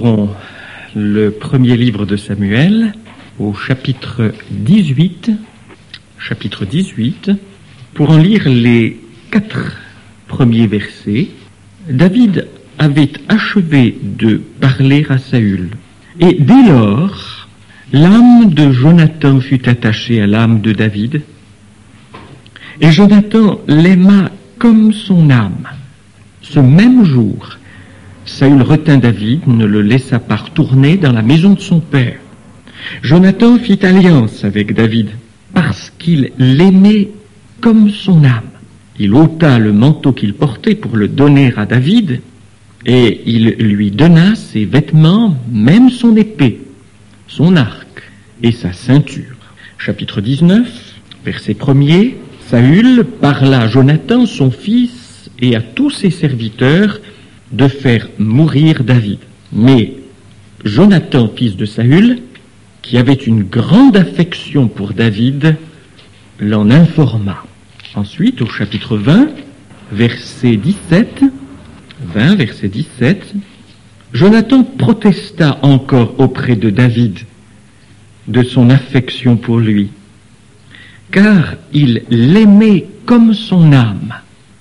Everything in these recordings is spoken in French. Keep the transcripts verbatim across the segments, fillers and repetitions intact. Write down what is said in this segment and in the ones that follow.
Ouvrons le premier livre de Samuel au chapitre dix-huit, chapitre dix-huit, pour en lire les quatre premiers versets. David avait achevé de parler à Saül, et dès lors, l'âme de Jonathan fut attachée à l'âme de David, et Jonathan l'aima comme son âme. Ce même jour, Saül retint David, ne le laissa pas retourner dans la maison de son père. Jonathan fit alliance avec David, parce qu'il l'aimait comme son âme. Il ôta le manteau qu'il portait pour le donner à David, et il lui donna ses vêtements, même son épée, son arc et sa ceinture. Chapitre dix-neuf, verset premier. Saül parla à Jonathan, son fils, et à tous ses serviteurs, de faire mourir David. Mais Jonathan, fils de Saül, qui avait une grande affection pour David, l'en informa. Ensuite, au chapitre vingt, verset dix-sept, vingt, verset dix-sept, Jonathan protesta encore auprès de David de son affection pour lui, car il l'aimait comme son âme.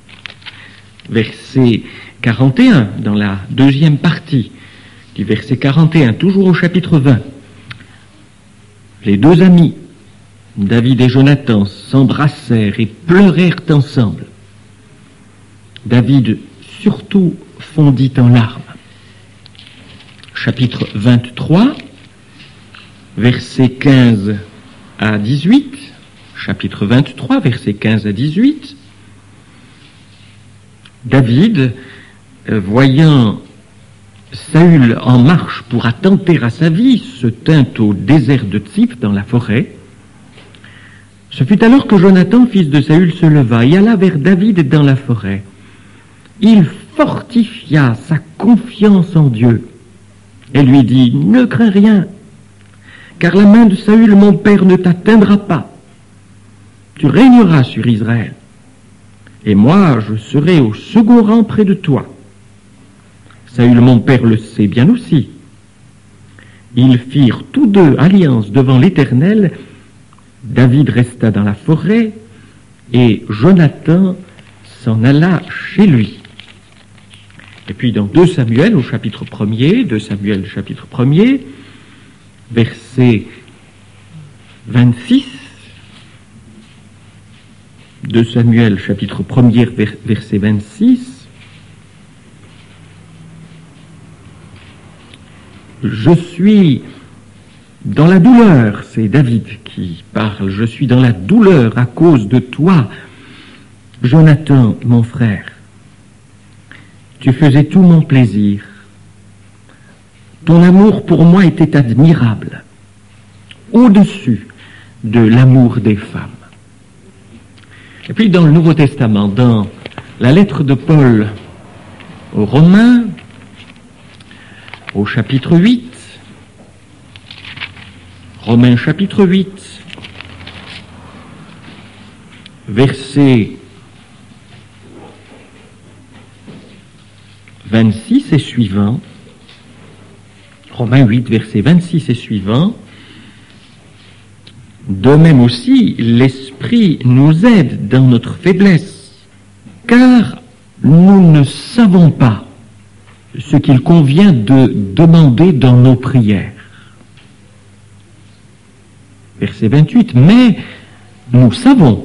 Verset quarante et un, dans la deuxième partie du verset quarante et un, toujours au chapitre vingt. Les deux amis, David et Jonathan, s'embrassèrent et pleurèrent ensemble. David surtout fondit en larmes. Chapitre vingt-trois, versets quinze à dix-huit. Chapitre vingt-trois, versets quinze à dix-huit. David, euh, voyant Saül en marche pour attenter à sa vie, se tint au désert de Tsif, dans la forêt. Ce fut alors que Jonathan, fils de Saül, se leva et alla vers David dans la forêt. Il fortifia sa confiance en Dieu et lui dit « Ne crains rien, car la main de Saül, mon père, ne t'atteindra pas. Tu régneras sur Israël, et moi, je serai au second rang près de toi. Saül, mon père, le sait bien aussi. » Ils firent tous deux alliance devant l'Éternel. David resta dans la forêt, et Jonathan s'en alla chez lui. Et puis dans deux Samuel, au chapitre premier, deux Samuel, chapitre premier, verset vingt-six, deux Samuel, chapitre premier, verset vingt-six, je suis dans la douleur, c'est David qui parle, je suis dans la douleur à cause de toi, Jonathan, mon frère. Tu faisais tout mon plaisir. Ton amour pour moi était admirable, au-dessus de l'amour des femmes. Et puis dans le Nouveau Testament, dans la lettre de Paul aux Romains, au chapitre huit, Romains chapitre huit, verset vingt-six et suivant, Romains huit, verset vingt-six et suivant, de même aussi, l'Esprit nous aide dans notre faiblesse, car nous ne savons pas ce qu'il convient de demander dans nos prières. Verset vingt-huit, mais nous savons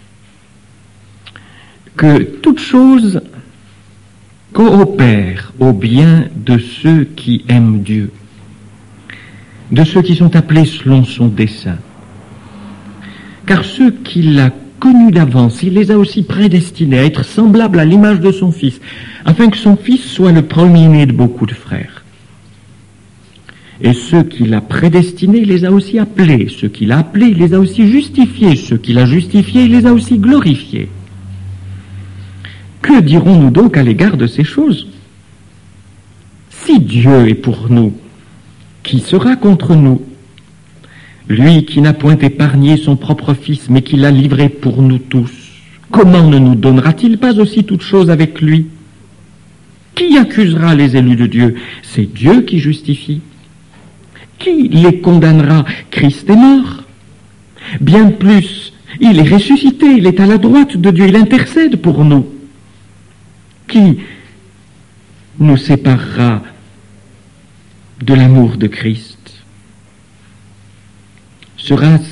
que toute chose coopère au bien de ceux qui aiment Dieu, de ceux qui sont appelés selon son dessein. Car ceux qu'il a connus d'avance, il les a aussi prédestinés à être semblables à l'image de son Fils, afin que son Fils soit le premier-né de beaucoup de frères. Et ceux qu'il a prédestinés, il les a aussi appelés. Ceux qu'il a appelés, il les a aussi justifiés. Ceux qu'il a justifiés, il les a aussi glorifiés. Que dirons-nous donc à l'égard de ces choses? Si Dieu est pour nous, qui sera contre nous? Lui qui n'a point épargné son propre Fils, mais qui l'a livré pour nous tous, comment ne nous donnera-t-il pas aussi toutes choses avec lui? Qui accusera les élus de Dieu? C'est Dieu qui justifie. Qui les condamnera? Christ est mort. Bien plus, il est ressuscité, il est à la droite de Dieu, il intercède pour nous. Qui nous séparera de l'amour de Christ? Sera-ce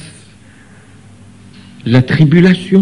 la tribulation,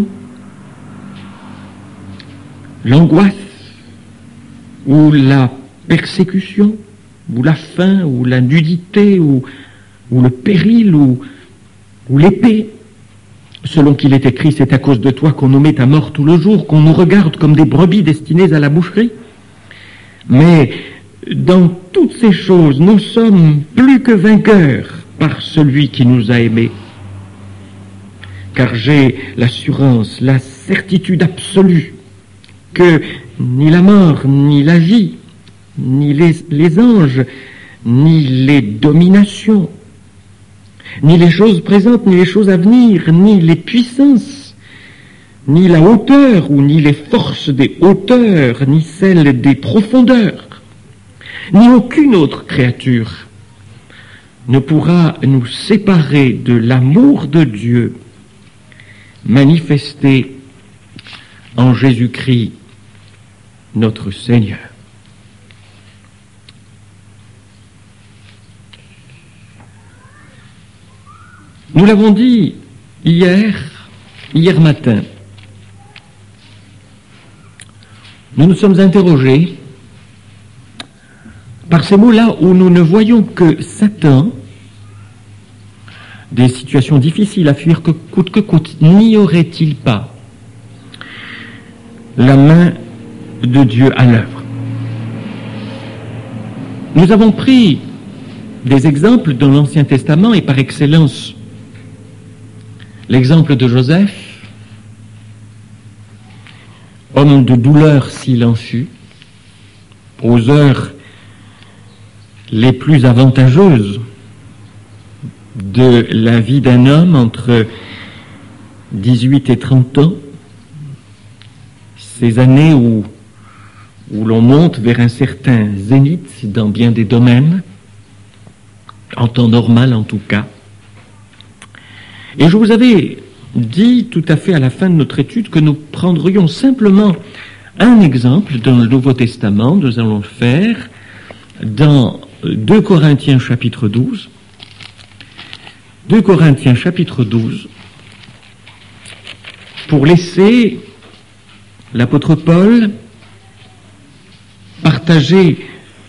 l'angoisse, ou la persécution, ou la faim, ou la nudité, ou, ou le péril, ou, ou l'épée? Selon qu'il est écrit, c'est à cause de toi qu'on nous met à mort tout le jour, qu'on nous regarde comme des brebis destinées à la boucherie. Mais dans toutes ces choses, nous sommes plus que vainqueurs par celui qui nous a aimés. Car j'ai l'assurance, la certitude absolue que ni la mort, ni la vie, ni les, les anges, ni les dominations, ni les choses présentes, ni les choses à venir, ni les puissances, ni la hauteur, ou ni les forces des hauteurs, ni celles des profondeurs, ni aucune autre créature ne pourra nous séparer de l'amour de Dieu manifesté en Jésus-Christ, notre Seigneur. Nous l'avons dit hier, hier matin. Nous nous sommes interrogés par ces mots-là où nous ne voyons que Satan, des situations difficiles à fuir que coûte que coûte, n'y aurait-il pas la main de Dieu à l'œuvre? Nous avons pris des exemples dans l'Ancien Testament et par excellence l'exemple de Joseph, homme de douleur s'il en fut, aux heures les plus avantageuses de la vie d'un homme entre dix-huit et trente ans, ces années où, où l'on monte vers un certain zénith dans bien des domaines, en temps normal en tout cas. Et je vous avais dit tout à fait à la fin de notre étude que nous prendrions simplement un exemple dans le Nouveau Testament. Nous allons le faire dans deux Corinthiens chapitre douze. deux Corinthiens chapitre douze, pour laisser l'apôtre Paul partager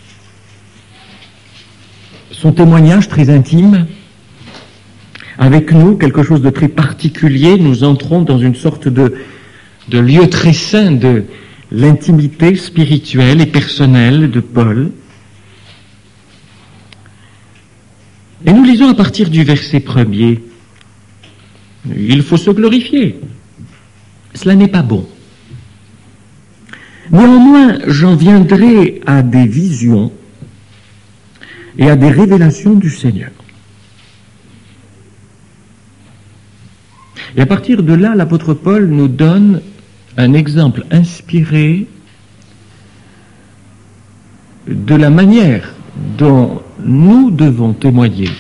son témoignage très intime avec nous, quelque chose de très particulier. Nous entrons dans une sorte de, de lieu très saint de l'intimité spirituelle et personnelle de Paul. Et nous lisons à partir du verset premier. Il faut se glorifier. Cela n'est pas bon. Néanmoins, j'en viendrai à des visions et à des révélations du Seigneur. Et à partir de là, l'apôtre Paul nous donne un exemple inspiré de la manière dont nous devons témoigner,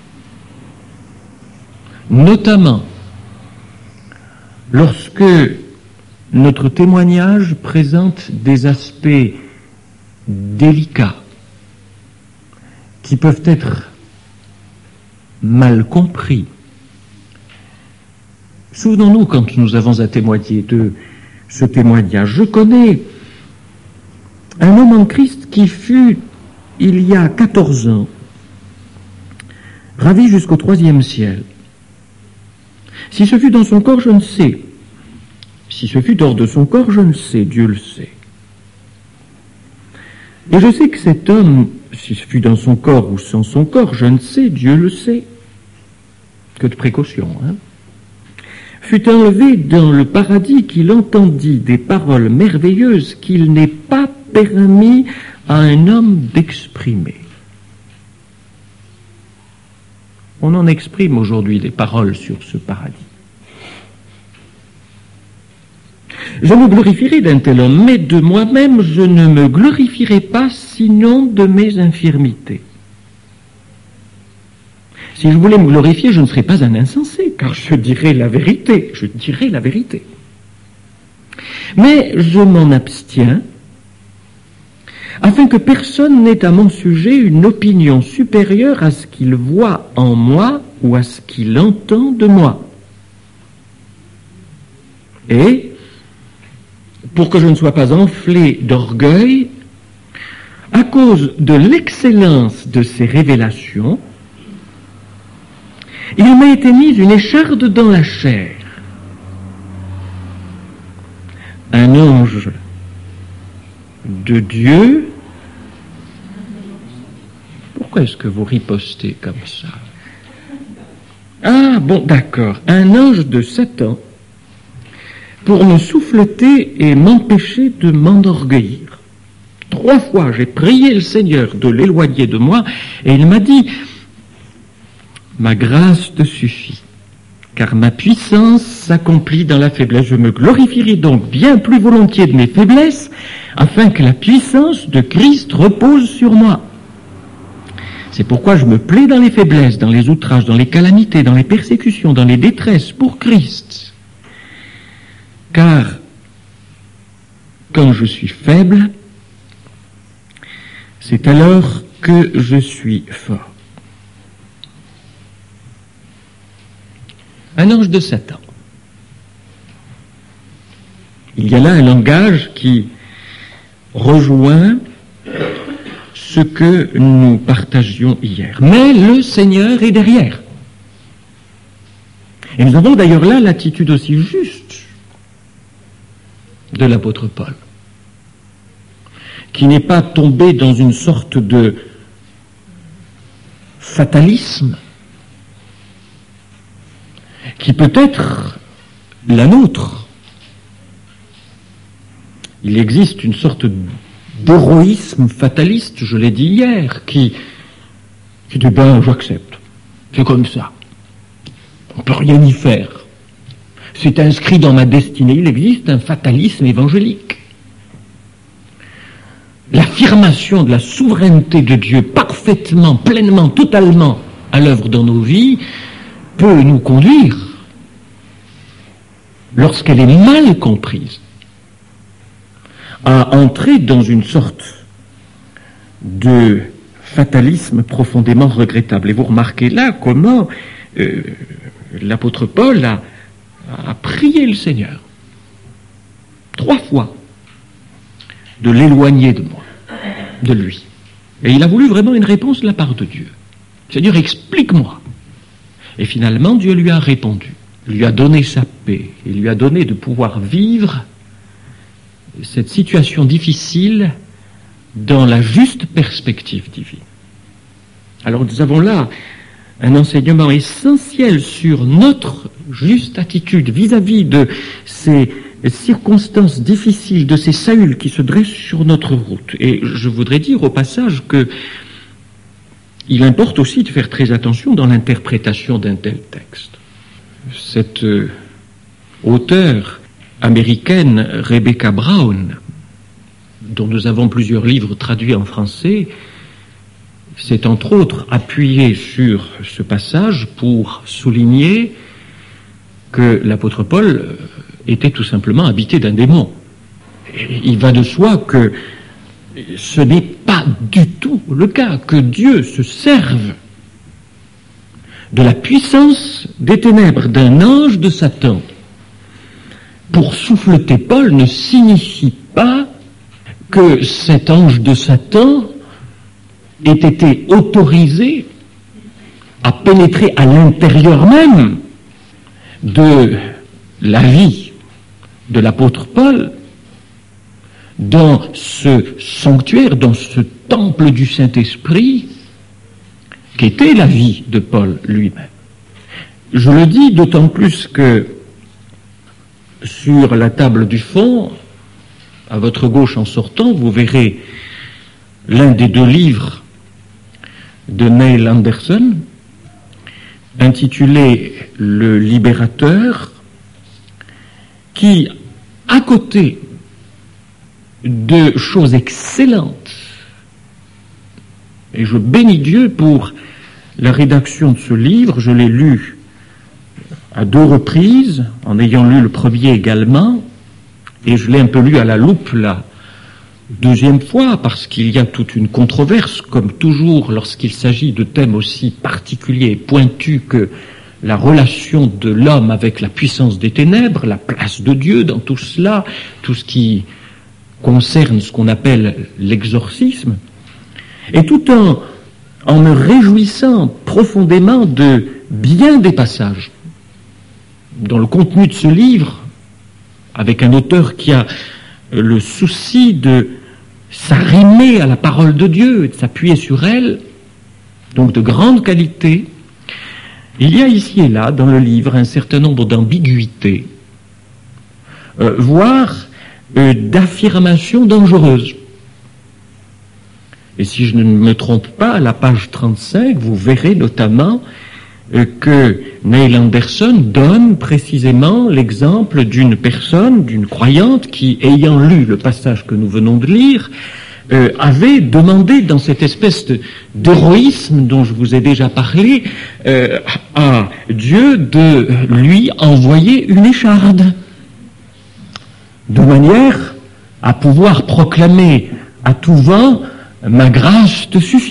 notamment lorsque notre témoignage présente des aspects délicats qui peuvent être mal compris. Souvenons-nous quand nous avons à témoigner de ce témoignage. Je connais un homme en Christ qui fut, il y a quatorze ans, ravi jusqu'au troisième ciel. Si ce fut dans son corps, je ne sais. Si ce fut hors de son corps, je ne sais. Dieu le sait. Et je sais que cet homme, si ce fut dans son corps ou sans son corps, je ne sais. Dieu le sait. Que de précaution, hein? Fut enlevé dans le paradis, qu'il entendit des paroles merveilleuses qu'il n'est pas permis à un homme d'exprimer. On en exprime aujourd'hui des paroles sur ce paradis. Je me glorifierai d'un tel homme, mais de moi-même je ne me glorifierai pas, sinon de mes infirmités. Si je voulais me glorifier, je ne serais pas un insensé, car je dirais la vérité, je dirais la vérité. Mais je m'en abstiens, afin que personne n'ait à mon sujet une opinion supérieure à ce qu'il voit en moi ou à ce qu'il entend de moi. Et, pour que je ne sois pas enflé d'orgueil, à cause de l'excellence de ces révélations, il m'a été mise une écharde dans la chair. Un ange de Dieu. Pourquoi est-ce que vous ripostez comme ça? Ah bon, d'accord. Un ange de Satan pour me souffleter et m'empêcher de m'enorgueillir. Trois fois, j'ai prié le Seigneur de l'éloigner de moi, et il m'a dit: ma grâce te suffit, car ma puissance s'accomplit dans la faiblesse. Je me glorifierai donc bien plus volontiers de mes faiblesses, afin que la puissance de Christ repose sur moi. C'est pourquoi je me plais dans les faiblesses, dans les outrages, dans les calamités, dans les persécutions, dans les détresses, pour Christ. Car, quand je suis faible, c'est alors que je suis fort. Un ange de Satan. Il y a là un langage qui rejoint ce que nous partagions hier. Mais le Seigneur est derrière. Et nous avons d'ailleurs là l'attitude aussi juste de l'apôtre Paul, qui n'est pas tombé dans une sorte de fatalisme, qui peut être la nôtre. Il existe une sorte d'héroïsme fataliste, je l'ai dit hier, qui, qui dit, ben, j'accepte. C'est comme ça. On ne peut rien y faire. C'est inscrit dans ma destinée. Il existe un fatalisme évangélique. L'affirmation de la souveraineté de Dieu parfaitement, pleinement, totalement à l'œuvre dans nos vies peut nous conduire, lorsqu'elle est mal comprise, à entrer dans une sorte de fatalisme profondément regrettable. Et vous remarquez là comment euh, l'apôtre Paul a, a prié le Seigneur trois fois de l'éloigner de moi, de lui. Et il a voulu vraiment une réponse de la part de Dieu. Seigneur, explique-moi. Et finalement, Dieu lui a répondu, lui a donné sa paix, et lui a donné de pouvoir vivre cette situation difficile dans la juste perspective divine. Alors nous avons là un enseignement essentiel sur notre juste attitude vis-à-vis de ces circonstances difficiles, de ces Saüls qui se dressent sur notre route. Et je voudrais dire au passage que il importe aussi de faire très attention dans l'interprétation d'un tel texte. Cette euh, auteure américaine, Rebecca Brown, dont nous avons plusieurs livres traduits en français, s'est entre autres appuyée sur ce passage pour souligner que l'apôtre Paul était tout simplement habité d'un démon. Et il va de soi que ce n'est pas du tout le cas, que Dieu se serve de la puissance des ténèbres d'un ange de Satan pour souffleter Paul ne signifie pas que cet ange de Satan ait été autorisé à pénétrer à l'intérieur même de la vie de l'apôtre Paul, dans ce sanctuaire, dans ce temple du Saint-Esprit, qu'était la vie de Paul lui-même. Je le dis d'autant plus que sur la table du fond, à votre gauche en sortant, vous verrez l'un des deux livres de Neil Anderson, intitulé « Le Libérateur », qui à côté de choses excellentes, et je bénis Dieu pour la rédaction de ce livre. Je l'ai lu à deux reprises, en ayant lu le premier également, et je l'ai un peu lu à la loupe la deuxième fois, parce qu'il y a toute une controverse, comme toujours lorsqu'il s'agit de thèmes aussi particuliers et pointus que la relation de l'homme avec la puissance des ténèbres, la place de Dieu dans tout cela, tout ce qui concerne ce qu'on appelle l'exorcisme, et tout en, en me réjouissant profondément de bien des passages dans le contenu de ce livre, avec un auteur qui a le souci de s'arrimer à la parole de Dieu et de s'appuyer sur elle, donc de grande qualité. Il y a ici et là dans le livre un certain nombre d'ambiguïtés, euh, voire euh, d'affirmations dangereuses. Et si je ne me trompe pas, à la page trente-cinq, vous verrez notamment euh, que Neil Anderson donne précisément l'exemple d'une personne, d'une croyante, qui, ayant lu le passage que nous venons de lire, euh, avait demandé dans cette espèce de, d'héroïsme dont je vous ai déjà parlé, euh, à Dieu de lui envoyer une écharde, de manière à pouvoir proclamer à tout vent « Ma grâce te suffit ».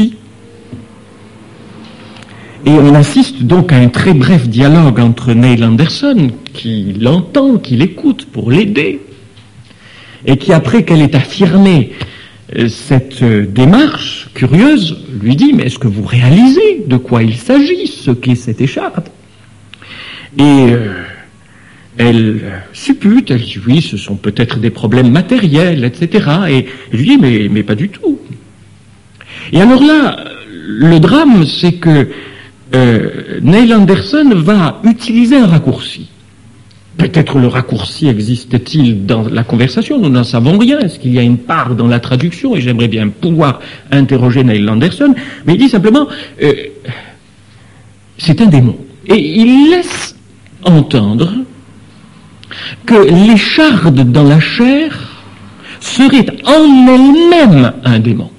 Et on assiste donc à un très bref dialogue entre Neil Anderson, qui l'entend, qui l'écoute pour l'aider, et qui, après qu'elle ait affirmé cette démarche curieuse, lui dit « Mais est-ce que vous réalisez de quoi il s'agit, ce qu'est cette écharde ?» Et euh, elle suppute, elle dit « Oui, ce sont peut-être des problèmes matériels, et cetera » Et je lui dis « Mais, mais pas du tout. » Et alors là, le drame, c'est que Euh, Neil Anderson va utiliser un raccourci. Peut-être le raccourci existe-t-il dans la conversation, nous n'en savons rien. Est-ce qu'il y a une part dans la traduction? Et j'aimerais bien pouvoir interroger Neil Anderson. Mais il dit simplement, euh, c'est un démon. Et il laisse entendre que l'écharde dans la chair serait en elle-même un démon.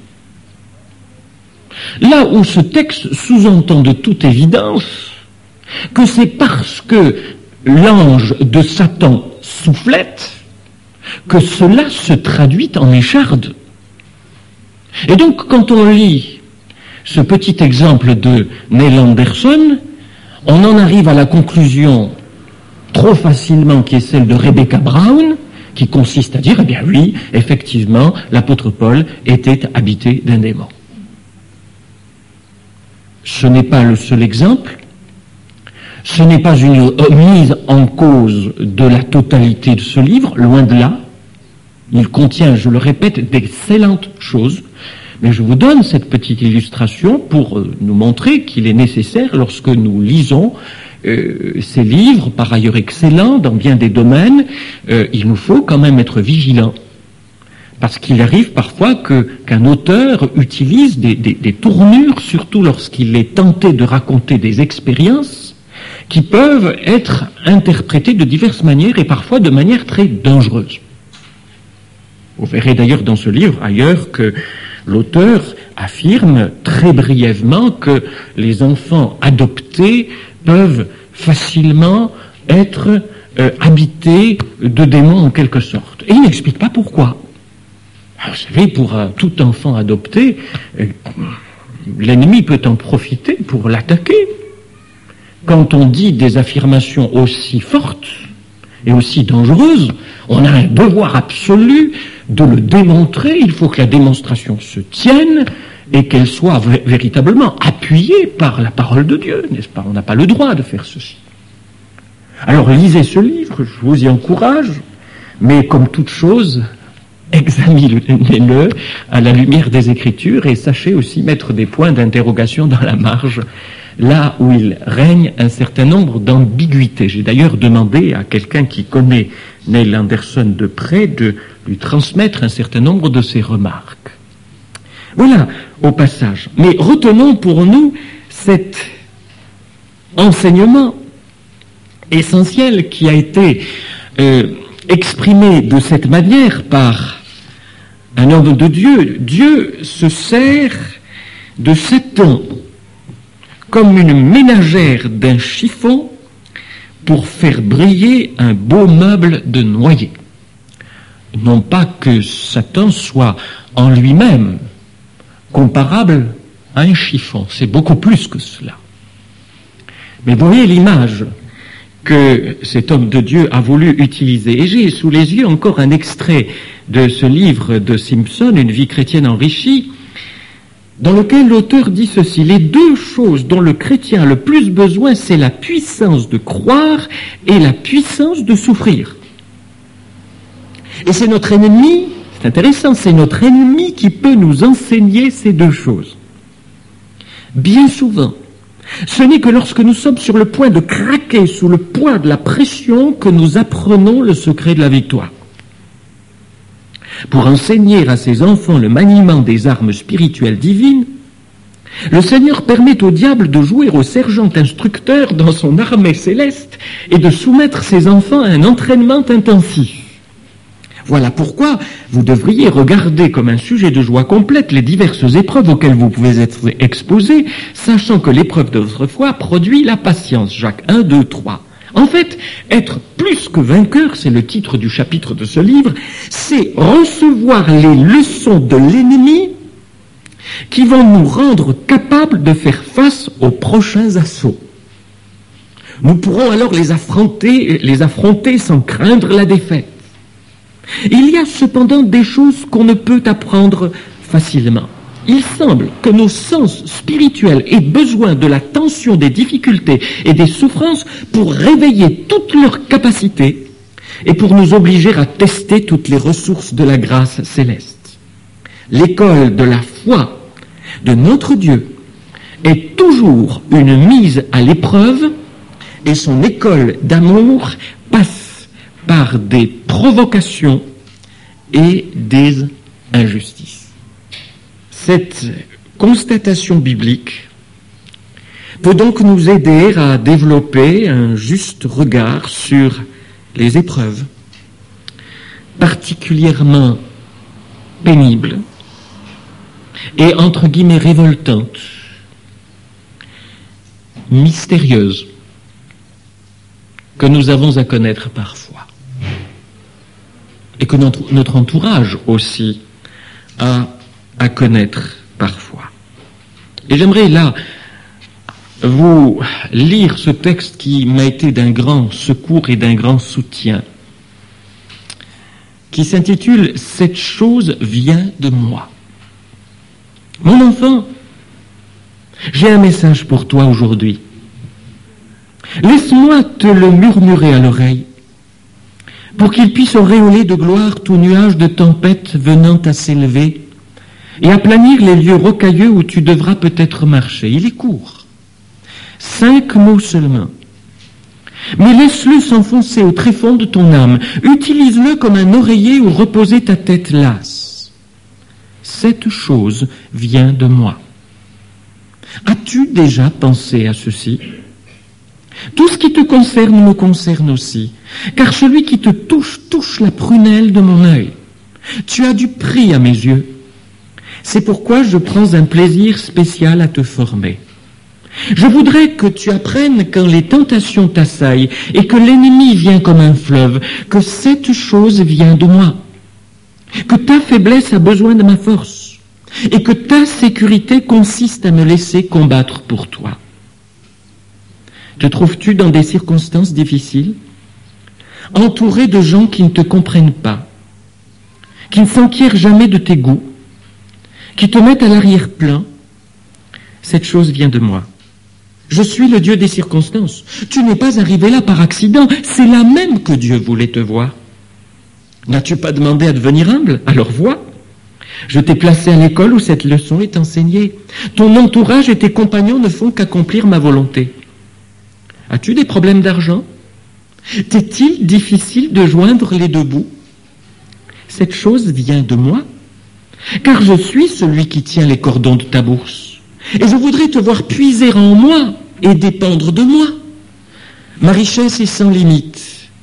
Là où ce texte sous-entend de toute évidence que c'est parce que l'ange de Satan soufflette que cela se traduit en écharde. Et donc, quand on lit ce petit exemple de Neil Anderson, on en arrive à la conclusion trop facilement qui est celle de Rebecca Brown, qui consiste à dire, eh bien oui, effectivement, l'apôtre Paul était habité d'un démon. Ce n'est pas le seul exemple, ce n'est pas une mise en cause de la totalité de ce livre, loin de là. Il contient, je le répète, d'excellentes choses, mais je vous donne cette petite illustration pour nous montrer qu'il est nécessaire, lorsque nous lisons euh, ces livres, par ailleurs excellents dans bien des domaines, euh, il nous faut quand même être vigilants. Parce qu'il arrive parfois que, qu'un auteur utilise des, des, des tournures, surtout lorsqu'il est tenté de raconter des expériences, qui peuvent être interprétées de diverses manières et parfois de manière très dangereuse. Vous verrez d'ailleurs dans ce livre, ailleurs, que l'auteur affirme très brièvement que les enfants adoptés peuvent facilement être euh, habités de démons en quelque sorte. Et il n'explique pas pourquoi. Vous savez, pour un, tout enfant adopté, euh, l'ennemi peut en profiter pour l'attaquer. Quand on dit des affirmations aussi fortes et aussi dangereuses, on a un devoir absolu de le démontrer. Il faut que la démonstration se tienne et qu'elle soit v- véritablement appuyée par la parole de Dieu, n'est-ce pas? On n'a pas le droit de faire ceci. Alors lisez ce livre, je vous y encourage, mais comme toute chose, examinez-le à la lumière des Écritures et sachez aussi mettre des points d'interrogation dans la marge, là où il règne un certain nombre d'ambiguïtés. J'ai d'ailleurs demandé à quelqu'un qui connaît Neil Anderson de près de lui transmettre un certain nombre de ses remarques. Voilà, au passage. Mais retenons pour nous cet enseignement essentiel qui a été euh, exprimé de cette manière par un homme de Dieu. Dieu se sert de Satan comme une ménagère d'un chiffon pour faire briller un beau meuble de noyer. Non pas que Satan soit en lui-même comparable à un chiffon, c'est beaucoup plus que cela. Mais vous voyez l'image que cet homme de Dieu a voulu utiliser. Et j'ai sous les yeux encore un extrait de ce livre de Simpson, Une vie chrétienne enrichie, dans lequel l'auteur dit ceci: les deux choses dont le chrétien a le plus besoin, c'est la puissance de croire et la puissance de souffrir. Et c'est notre ennemi, c'est intéressant, c'est notre ennemi qui peut nous enseigner ces deux choses. Bien souvent, ce n'est que lorsque nous sommes sur le point de craquer sous le poids de la pression que nous apprenons le secret de la victoire. Pour enseigner à ses enfants le maniement des armes spirituelles divines, le Seigneur permet au diable de jouer au sergent instructeur dans son armée céleste et de soumettre ses enfants à un entraînement intensif. Voilà pourquoi vous devriez regarder comme un sujet de joie complète les diverses épreuves auxquelles vous pouvez être exposés, sachant que l'épreuve de votre foi produit la patience. Jacques un, deux, trois. En fait, être plus que vainqueur, c'est le titre du chapitre de ce livre, c'est recevoir les leçons de l'ennemi qui vont nous rendre capables de faire face aux prochains assauts. Nous pourrons alors les affronter, les affronter sans craindre la défaite. Il y a cependant des choses qu'on ne peut apprendre facilement. Il semble que nos sens spirituels aient besoin de la tension des difficultés et des souffrances pour réveiller toutes leurs capacités et pour nous obliger à tester toutes les ressources de la grâce céleste. L'école de la foi de notre Dieu est toujours une mise à l'épreuve et son école d'amour passe par des provocations et des injustices. Cette constatation biblique peut donc nous aider à développer un juste regard sur les épreuves, particulièrement pénibles et entre guillemets révoltantes, mystérieuses, que nous avons à connaître parfois, et que notre, notre entourage aussi a à connaître parfois. Et j'aimerais là vous lire ce texte qui m'a été d'un grand secours et d'un grand soutien, qui s'intitule « Cette chose vient de moi ». Mon enfant, j'ai un message pour toi aujourd'hui. Laisse-moi te le murmurer à l'oreille, pour qu'il puisse auréoler de gloire tout nuage de tempête venant à s'élever et aplanir les lieux rocailleux où tu devras peut-être marcher. Il est court. Cinq mots seulement. Mais laisse-le s'enfoncer au tréfonds de ton âme. Utilise-le comme un oreiller où reposer ta tête lasse. Cette chose vient de moi. As-tu déjà pensé à ceci ? Tout ce qui te concerne me concerne aussi, car celui qui te touche, touche la prunelle de mon œil. Tu as du prix à mes yeux. C'est pourquoi je prends un plaisir spécial à te former. Je voudrais que tu apprennes quand les tentations t'assaillent et que l'ennemi vient comme un fleuve, que cette chose vient de moi, que ta faiblesse a besoin de ma force et que ta sécurité consiste à me laisser combattre pour toi. Te trouves-tu dans des circonstances difficiles, entouré de gens qui ne te comprennent pas, qui ne s'enquièrent jamais de tes goûts, qui te mettent à l'arrière-plan? Cette chose vient de moi. Je suis le Dieu des circonstances. Tu n'es pas arrivé là par accident, c'est là même que Dieu voulait te voir. N'as-tu pas demandé à devenir humble? Alors vois. Je t'ai placé à l'école où cette leçon est enseignée. Ton entourage et tes compagnons ne font qu'accomplir ma volonté. As-tu des problèmes d'argent? T'est-il difficile de joindre les deux bouts? Cette chose vient de moi, car je suis celui qui tient les cordons de ta bourse. Et je voudrais te voir puiser en moi et dépendre de moi. Ma richesse est sans limite.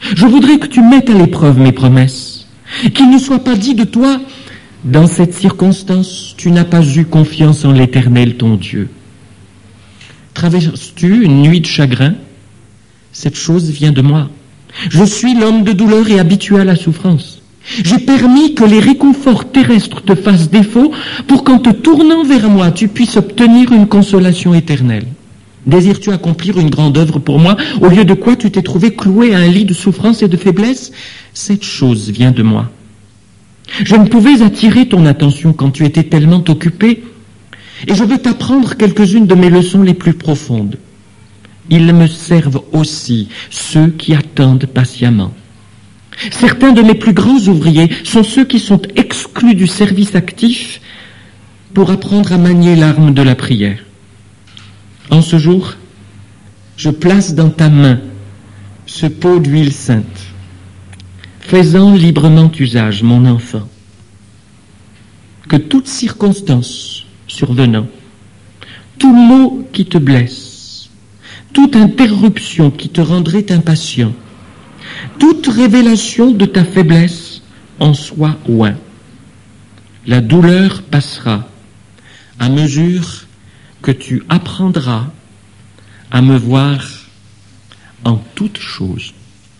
Je voudrais que tu mettes à l'épreuve mes promesses, qu'il ne soit pas dit de toi, dans cette circonstance, tu n'as pas eu confiance en l'Éternel ton Dieu. Traverses-tu une nuit de chagrin? Cette chose vient de moi. Je suis l'homme de douleur et habitué à la souffrance. J'ai permis que les réconforts terrestres te fassent défaut pour qu'en te tournant vers moi, tu puisses obtenir une consolation éternelle. Désires-tu accomplir une grande œuvre pour moi, au lieu de quoi tu t'es trouvé cloué à un lit de souffrance et de faiblesse? Cette chose vient de moi. Je ne pouvais attirer ton attention quand tu étais tellement occupé, et je veux t'apprendre quelques-unes de mes leçons les plus profondes. Ils me servent aussi, ceux qui attendent patiemment. Certains de mes plus grands ouvriers sont ceux qui sont exclus du service actif pour apprendre à manier l'arme de la prière. En ce jour, je place dans ta main ce pot d'huile sainte. Fais-en librement usage, mon enfant. Que toute circonstance survenant, tout mot qui te blesse, toute interruption qui te rendrait impatient, toute révélation de ta faiblesse en soit oint. La douleur passera à mesure que tu apprendras à me voir en toutes choses.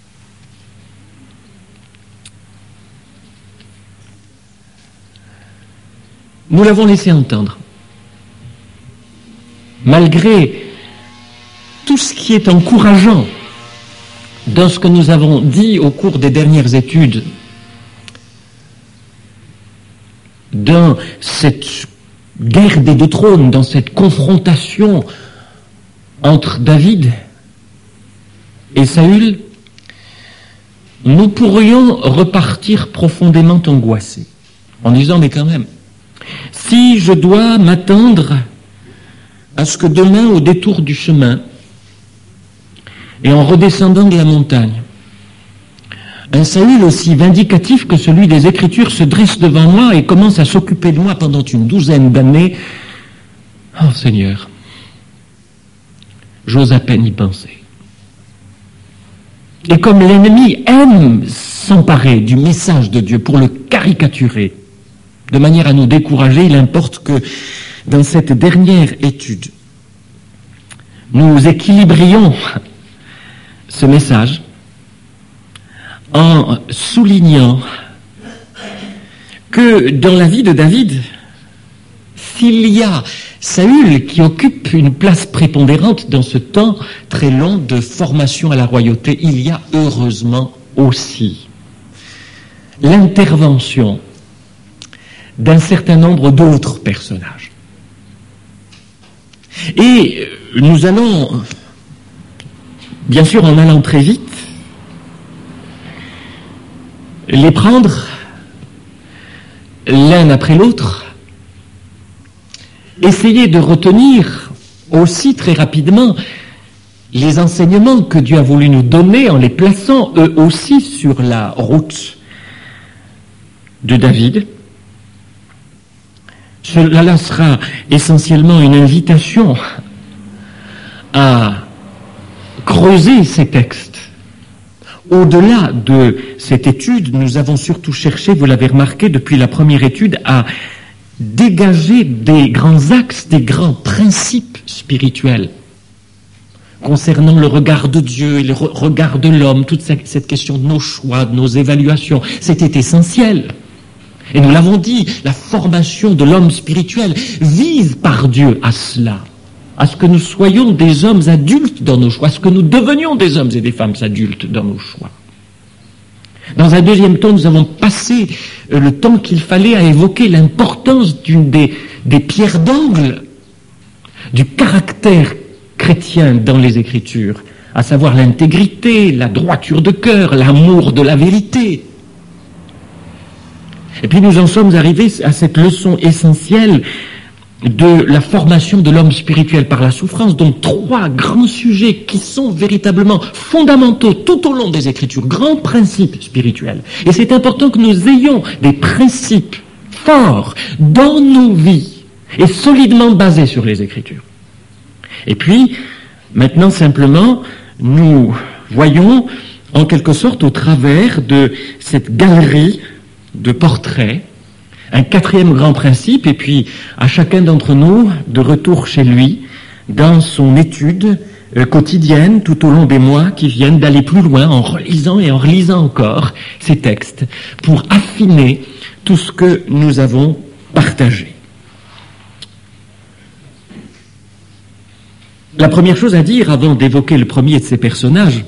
Nous l'avons laissé entendre. Malgré tout ce qui est encourageant dans ce que nous avons dit au cours des dernières études, dans cette guerre des deux trônes, dans cette confrontation entre David et Saül, nous pourrions repartir profondément angoissés, en disant, mais quand même, si je dois m'attendre à ce que demain, au détour du chemin, et en redescendant de la montagne, un Saül aussi vindicatif que celui des Écritures se dresse devant moi et commence à s'occuper de moi pendant une douzaine d'années, oh Seigneur, j'ose à peine y penser. Et comme l'ennemi aime s'emparer du message de Dieu pour le caricaturer, de manière à nous décourager, il importe que dans cette dernière étude, nous équilibrions ce message en soulignant que dans la vie de David, s'il y a Saül qui occupe une place prépondérante dans ce temps très long de formation à la royauté, il y a heureusement aussi l'intervention d'un certain nombre d'autres personnages. Et nous allons, bien sûr en allant très vite, les prendre l'un après l'autre, essayer de retenir aussi très rapidement les enseignements que Dieu a voulu nous donner en les plaçant eux aussi sur la route de David. Cela sera essentiellement une invitation à creuser ces textes. Au-delà de cette étude, nous avons surtout cherché, vous l'avez remarqué depuis la première étude, à dégager des grands axes, des grands principes spirituels concernant le regard de Dieu et le regard de l'homme, toute cette question de nos choix, de nos évaluations. C'était essentiel. Et nous l'avons dit, la formation de l'homme spirituel vise par Dieu à cela, à ce que nous soyons des hommes adultes dans nos choix, à ce que nous devenions des hommes et des femmes adultes dans nos choix. Dans un deuxième temps, nous avons passé le temps qu'il fallait à évoquer l'importance d'une des, des pierres d'angle du caractère chrétien dans les Écritures, à savoir l'intégrité, la droiture de cœur, l'amour de la vérité. Et puis nous en sommes arrivés à cette leçon essentielle de la formation de l'homme spirituel par la souffrance, donc trois grands sujets qui sont véritablement fondamentaux tout au long des Écritures, grands principes spirituels. Et c'est important que nous ayons des principes forts dans nos vies et solidement basés sur les Écritures. Et puis, maintenant simplement, nous voyons en quelque sorte au travers de cette galerie de portraits, un quatrième grand principe, et puis à chacun d'entre nous, de retour chez lui, dans son étude euh, quotidienne, tout au long des mois qui viennent, d'aller plus loin en relisant et en relisant encore ces textes, pour affiner tout ce que nous avons partagé. La première chose à dire, avant d'évoquer le premier de ces personnages,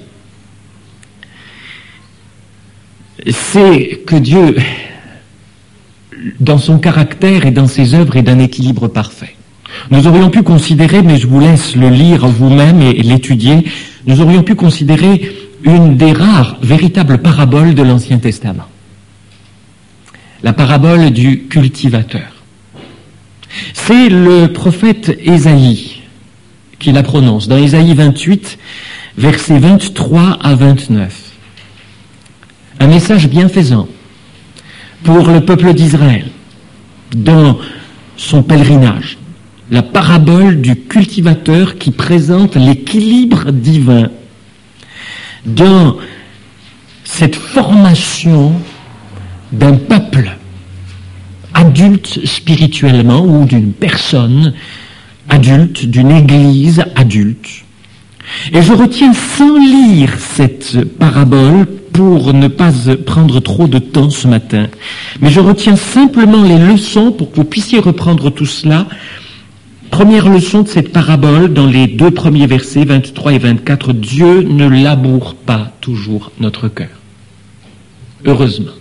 c'est que Dieu, dans son caractère et dans ses œuvres, est d'un équilibre parfait. Nous aurions pu considérer, mais je vous laisse le lire vous-même et l'étudier, nous aurions pu considérer une des rares véritables paraboles de l'Ancien Testament. La parabole du cultivateur. C'est le prophète Ésaïe qui la prononce, dans Ésaïe vingt-huit, versets vingt-trois à vingt-neuf. Un message bienfaisant pour le peuple d'Israël dans son pèlerinage. La parabole du cultivateur qui présente l'équilibre divin dans cette formation d'un peuple adulte spirituellement ou d'une personne adulte, d'une église adulte. Et je retiens sans lire cette parabole pour ne pas prendre trop de temps ce matin, mais je retiens simplement les leçons pour que vous puissiez reprendre tout cela. Première leçon de cette parabole, dans les deux premiers versets, vingt-trois et vingt-quatre, Dieu ne laboure pas toujours notre cœur. Heureusement.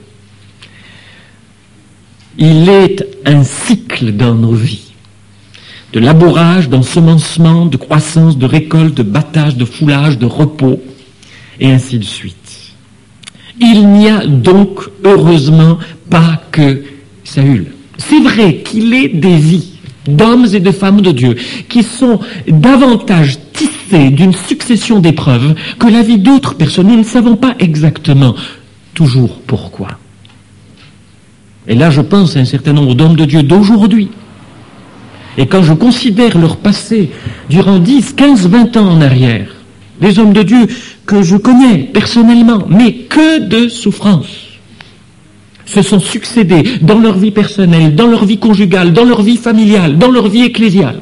Il est un cycle dans nos vies. De labourage, d'ensemencement, de croissance, de récolte, de battage, de foulage, de repos, et ainsi de suite. Il n'y a donc, heureusement, pas que Saül. C'est vrai qu'il est des vies d'hommes et de femmes de Dieu qui sont davantage tissées d'une succession d'épreuves que la vie d'autres personnes. Nous ne savons pas exactement toujours pourquoi. Et là, je pense à un certain nombre d'hommes de Dieu d'aujourd'hui. Et quand je considère leur passé durant dix, quinze, vingt ans en arrière, les hommes de Dieu que je connais personnellement, mais que de souffrances, se sont succédés dans leur vie personnelle, dans leur vie conjugale, dans leur vie familiale, dans leur vie ecclésiale.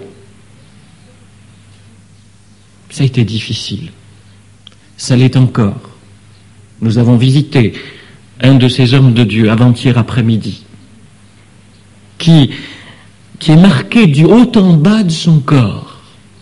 Ça a été difficile. Ça l'est encore. Nous avons visité un de ces hommes de Dieu avant-hier après-midi, qui, qui est marqué du haut en bas de son corps,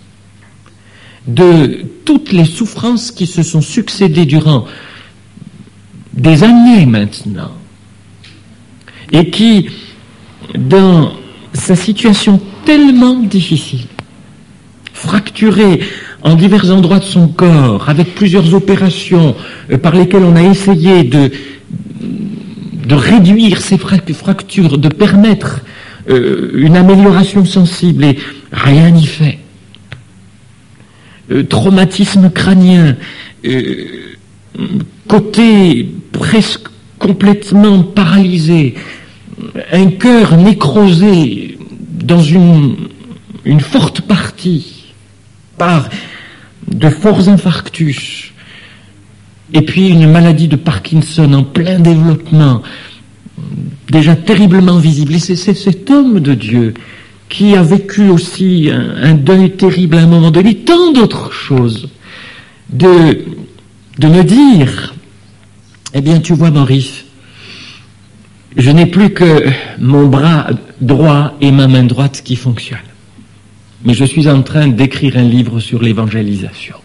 de toutes les souffrances qui se sont succédées durant des années maintenant, et qui, dans sa situation tellement difficile, fracturé en divers endroits de son corps, avec plusieurs opérations euh, par lesquelles on a essayé de, de réduire ces fractures, de permettre euh, une amélioration sensible, et rien n'y fait. Euh, traumatisme crânien, euh, côté presque complètement paralysé, un cœur nécrosé dans une, une forte partie par de forts infarctus, et puis une maladie de Parkinson en plein développement, déjà terriblement visible. Et c'est, c'est cet homme de Dieu qui a vécu aussi un, un deuil terrible à un moment donné, tant d'autres choses, de, de me dire, eh bien tu vois Maurice, je n'ai plus que mon bras droit et ma main droite qui fonctionnent. Mais je suis en train d'écrire un livre sur l'évangélisation.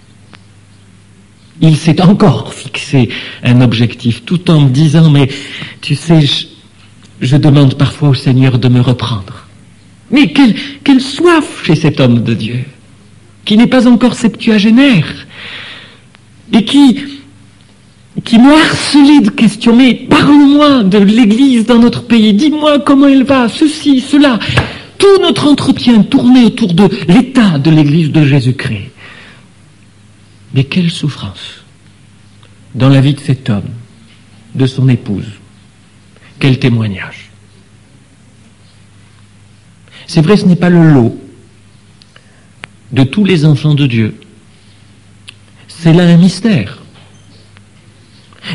Il s'est encore fixé un objectif, tout en me disant, mais tu sais, je, je demande parfois au Seigneur de me reprendre. Mais quelle, quelle soif chez cet homme de Dieu, qui n'est pas encore septuagénaire, et qui... qui m'a harcelé de questions. Mais parle-moi de l'Église dans notre pays, dis-moi comment elle va, ceci, cela. Tout notre entretien tournait autour de l'état de l'Église de Jésus-Christ. Mais quelle souffrance dans la vie de cet homme, de son épouse. Quel témoignage. C'est vrai, ce n'est pas le lot de tous les enfants de Dieu. C'est là un mystère.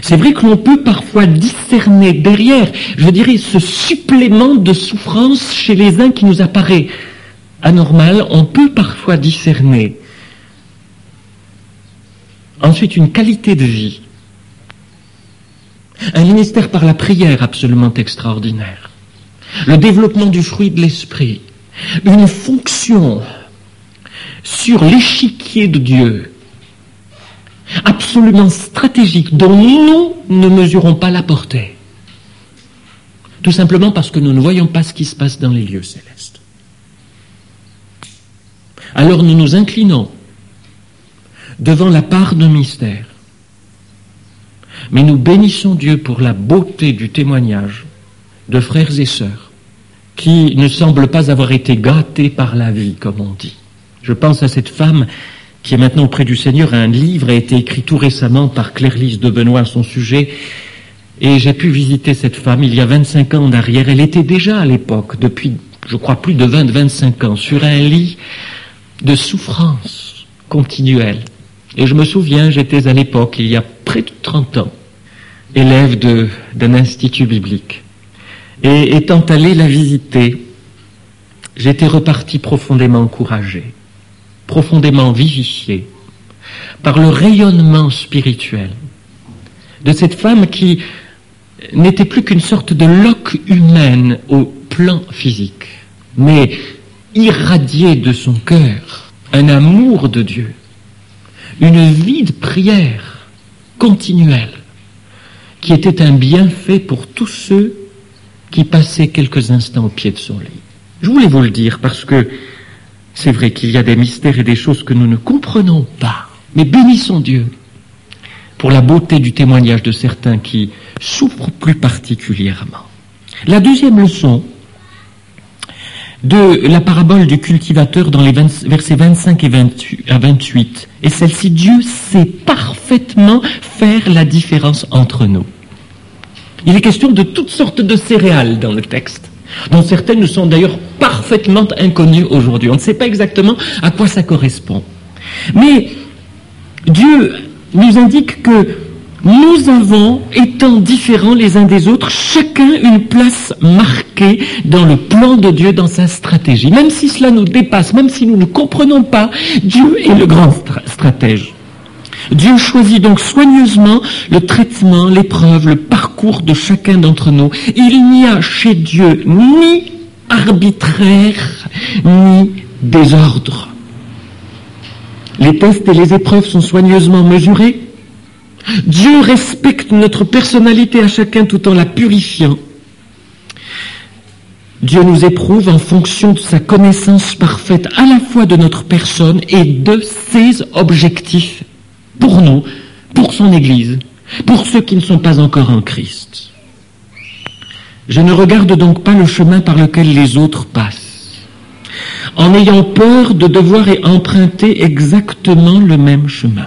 C'est vrai que l'on peut parfois discerner derrière, je dirais, ce supplément de souffrance chez les uns qui nous apparaît anormal, on peut parfois discerner ensuite une qualité de vie, un ministère par la prière absolument extraordinaire, le développement du fruit de l'esprit, une fonction sur l'échiquier de Dieu absolument stratégique dont nous ne mesurons pas la portée, tout simplement parce que nous ne voyons pas ce qui se passe dans les lieux célestes. Alors nous nous inclinons devant la part de mystère, mais nous bénissons Dieu pour la beauté du témoignage de frères et sœurs qui ne semblent pas avoir été gâtés par la vie, comme on dit. Je pense à cette femme qui est maintenant auprès du Seigneur. Un livre a été écrit tout récemment par Claire-Lise de Benoît à son sujet, et j'ai pu visiter cette femme il y a vingt-cinq ans en arrière. Elle était déjà à l'époque, depuis, je crois, plus de vingt à vingt-cinq ans, sur un lit de souffrance continuelle. Et je me souviens, j'étais à l'époque, il y a près de trente ans, élève de, d'un institut biblique. Et étant allé la visiter, j'étais reparti profondément encouragé, profondément vivifié par le rayonnement spirituel de cette femme qui n'était plus qu'une sorte de loque humaine au plan physique, mais irradiée de son cœur un amour de Dieu, une vie de prière continuelle, qui était un bienfait pour tous ceux qui passaient quelques instants au pied de son lit. Je voulais vous le dire parce que c'est vrai qu'il y a des mystères et des choses que nous ne comprenons pas, mais bénissons Dieu pour la beauté du témoignage de certains qui souffrent plus particulièrement. La deuxième leçon de la parabole du cultivateur dans les vingt, versets vingt-cinq et vingt-huit, à vingt-huit est celle-ci: Dieu sait parfaitement faire la différence entre nous. Il est question de toutes sortes de céréales dans le texte, dont certaines nous sont d'ailleurs parfaitement inconnues aujourd'hui. On ne sait pas exactement à quoi ça correspond. Mais Dieu nous indique que nous avons, étant différents les uns des autres, chacun une place marquée dans le plan de Dieu, dans sa stratégie. Même si cela nous dépasse, même si nous ne comprenons pas, Dieu est le grand stratège. Dieu choisit donc soigneusement le traitement, l'épreuve, le parcours de chacun d'entre nous. Il n'y a chez Dieu ni arbitraire, ni désordre. Les tests et les épreuves sont soigneusement mesurés. Dieu respecte notre personnalité à chacun tout en la purifiant. Dieu nous éprouve en fonction de sa connaissance parfaite à la fois de notre personne et de ses objectifs pour nous, pour son Église, pour ceux qui ne sont pas encore en Christ. Je ne regarde donc pas le chemin par lequel les autres passent, en ayant peur de devoir emprunter exactement le même chemin.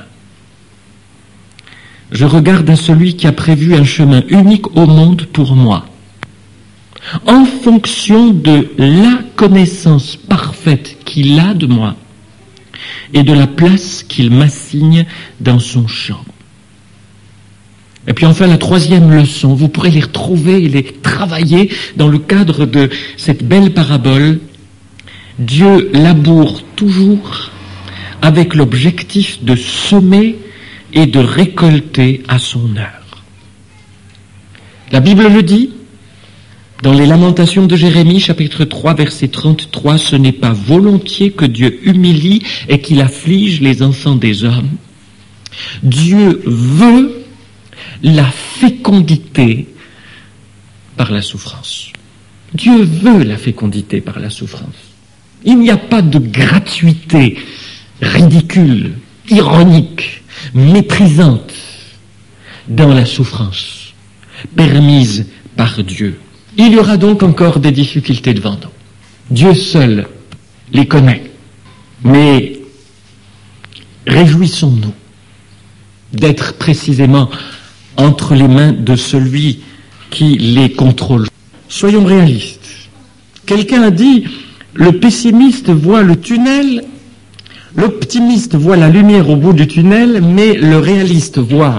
Je regarde à celui qui a prévu un chemin unique au monde pour moi, en fonction de la connaissance parfaite qu'il a de moi et de la place qu'il m'assigne dans son champ. Et puis enfin, la troisième leçon, vous pourrez les retrouver et les travailler dans le cadre de cette belle parabole. Dieu laboure toujours avec l'objectif de semer et de récolter à son heure. La Bible le dit, dans les Lamentations de Jérémie, chapitre trois, verset trente-trois, « Ce n'est pas volontiers que Dieu humilie et qu'il afflige les enfants des hommes. Dieu veut la fécondité par la souffrance. » Dieu veut la fécondité par la souffrance. Il n'y a pas de gratuité ridicule, ironique, méprisante dans la souffrance permise par Dieu. Il y aura donc encore des difficultés devant nous. Dieu seul les connaît. Mais réjouissons-nous d'être précisément entre les mains de celui qui les contrôle. Soyons réalistes. Quelqu'un a dit, le pessimiste voit le tunnel, l'optimiste voit la lumière au bout du tunnel, mais le réaliste voit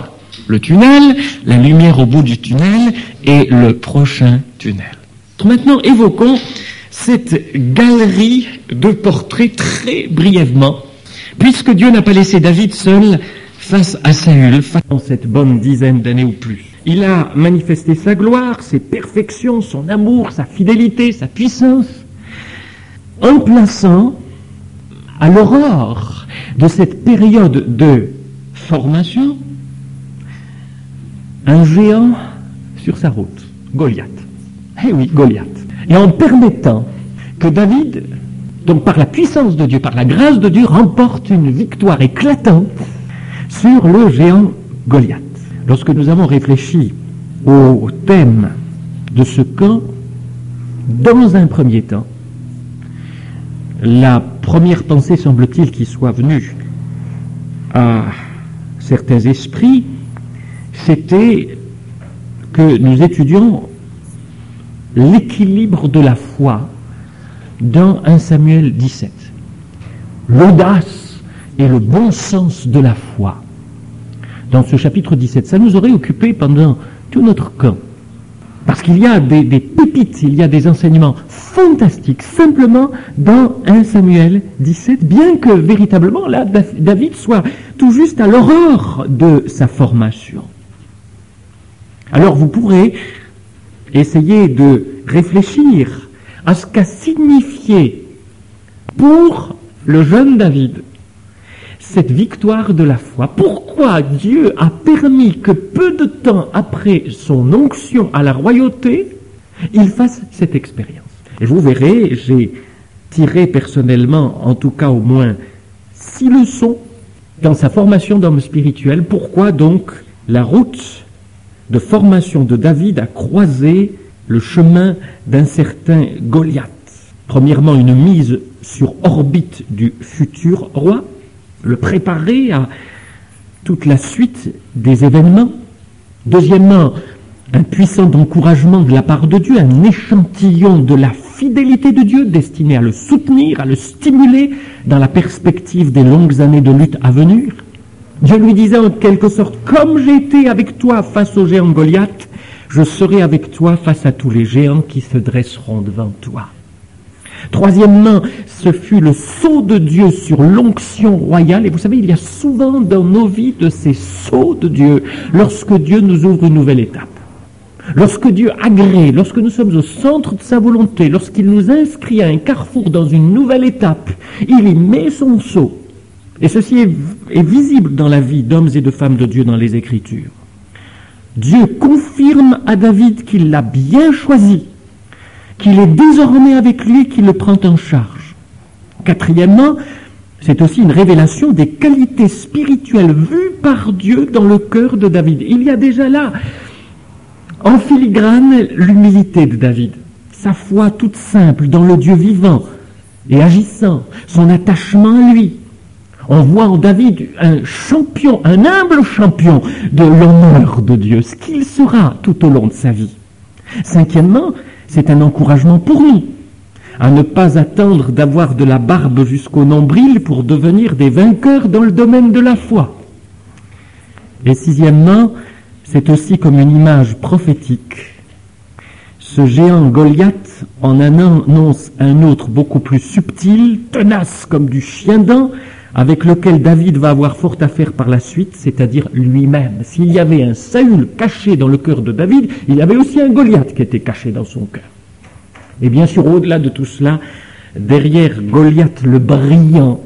le tunnel, la lumière au bout du tunnel et le prochain tunnel. Maintenant, évoquons cette galerie de portraits très brièvement, puisque Dieu n'a pas laissé David seul face à Saül, face à cette bonne dizaine d'années ou plus. Il a manifesté sa gloire, ses perfections, son amour, sa fidélité, sa puissance, en plaçant à l'aurore de cette période de formation un géant sur sa route, Goliath. Eh oui, Goliath. Et en permettant que David, donc par la puissance de Dieu, par la grâce de Dieu, remporte une victoire éclatante sur le géant Goliath. Lorsque nous avons réfléchi au thème de ce camp, dans un premier temps, la première pensée, semble-t-il, qui soit venue à certains esprits, c'était que nous étudions l'équilibre de la foi dans premier Samuel dix-sept. L'audace et le bon sens de la foi. Dans ce chapitre dix-sept, ça nous aurait occupé pendant tout notre camp. Parce qu'il y a des, des pépites, il y a des enseignements fantastiques, simplement dans premier Samuel dix-sept, bien que véritablement, là, David soit tout juste à l'aurore de sa formation. Alors vous pourrez essayer de réfléchir à ce qu'a signifié pour le jeune David cette victoire de la foi. Pourquoi Dieu a permis que peu de temps après son onction à la royauté, il fasse cette expérience. Et vous verrez, j'ai tiré personnellement, en tout cas au moins, six leçons dans sa formation d'homme spirituel. Pourquoi donc la route de formation de David a croisé le chemin d'un certain Goliath. Premièrement, une mise sur orbite du futur roi, le préparer à toute la suite des événements. Deuxièmement, un puissant encouragement de la part de Dieu, un échantillon de la fidélité de Dieu destiné à le soutenir, à le stimuler dans la perspective des longues années de lutte à venir. Dieu lui disait en quelque sorte, comme j'ai été avec toi face au géant Goliath, je serai avec toi face à tous les géants qui se dresseront devant toi. Troisièmement, ce fut le sceau de Dieu sur l'onction royale. Et vous savez, il y a souvent dans nos vies de ces sceaux de Dieu, lorsque Dieu nous ouvre une nouvelle étape. Lorsque Dieu agrée, lorsque nous sommes au centre de sa volonté, lorsqu'il nous inscrit à un carrefour dans une nouvelle étape, il y met son sceau. Et ceci est, est visible dans la vie d'hommes et de femmes de Dieu dans les Écritures. Dieu confirme à David qu'il l'a bien choisi, qu'il est désormais avec lui, qu'il le prend en charge. Quatrièmement, c'est aussi une révélation des qualités spirituelles vues par Dieu dans le cœur de David. Il y a déjà là, en filigrane, l'humilité de David, sa foi toute simple dans le Dieu vivant et agissant, son attachement à lui. On voit en David un champion, un humble champion de l'honneur de Dieu, ce qu'il sera tout au long de sa vie. Cinquièmement, c'est un encouragement pour nous, à ne pas attendre d'avoir de la barbe jusqu'au nombril pour devenir des vainqueurs dans le domaine de la foi. Et sixièmement, c'est aussi comme une image prophétique. Ce géant Goliath en annonce un autre beaucoup plus subtil, tenace comme du chien-dent, avec lequel David va avoir fort à faire par la suite, c'est-à-dire lui-même. S'il y avait un Saül caché dans le cœur de David, il y avait aussi un Goliath qui était caché dans son cœur. Et bien sûr, au-delà de tout cela, derrière Goliath le brillant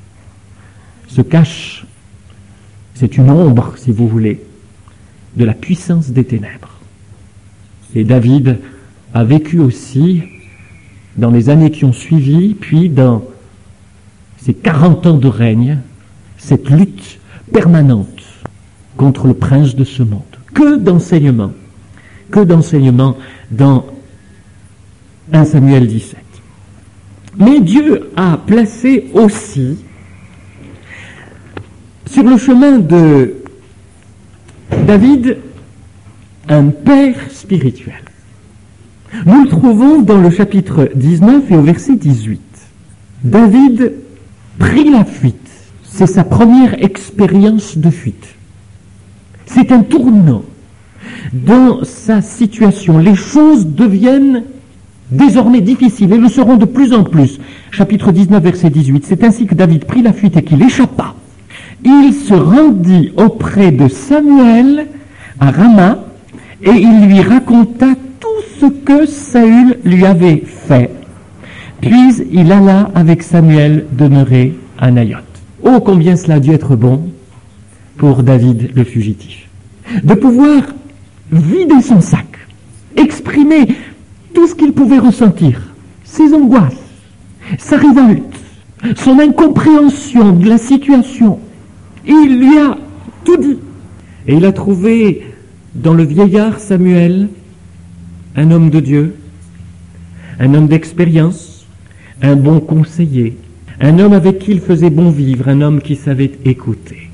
se cache, c'est une ombre, si vous voulez, de la puissance des ténèbres. Et David a vécu aussi, dans les années qui ont suivi, puis dans ces quarante ans de règne, cette lutte permanente contre le prince de ce monde. Que d'enseignements, que d'enseignements dans premier Samuel dix-sept. Mais Dieu a placé aussi sur le chemin de David un père spirituel. Nous le trouvons dans le chapitre dix-neuf et au verset dix-huit. David prit la fuite. C'est sa première expérience de fuite. C'est un tournant. Dans sa situation, les choses deviennent désormais difficiles et le seront de plus en plus. Chapitre dix-neuf, verset dix-huit. C'est ainsi que David prit la fuite et qu'il échappa. Il se rendit auprès de Samuel à Rama et il lui raconta tout ce que Saül lui avait fait. Puis il alla avec Samuel demeurer à Naïoth. Oh, combien cela a dû être bon pour David le fugitif, de pouvoir vider son sac, exprimer tout ce qu'il pouvait ressentir, ses angoisses, sa révolte, son incompréhension de la situation. Il lui a tout dit. Et il a trouvé dans le vieillard Samuel un homme de Dieu, un homme d'expérience, un bon conseiller, un homme avec qui il faisait bon vivre, un homme qui savait écouter,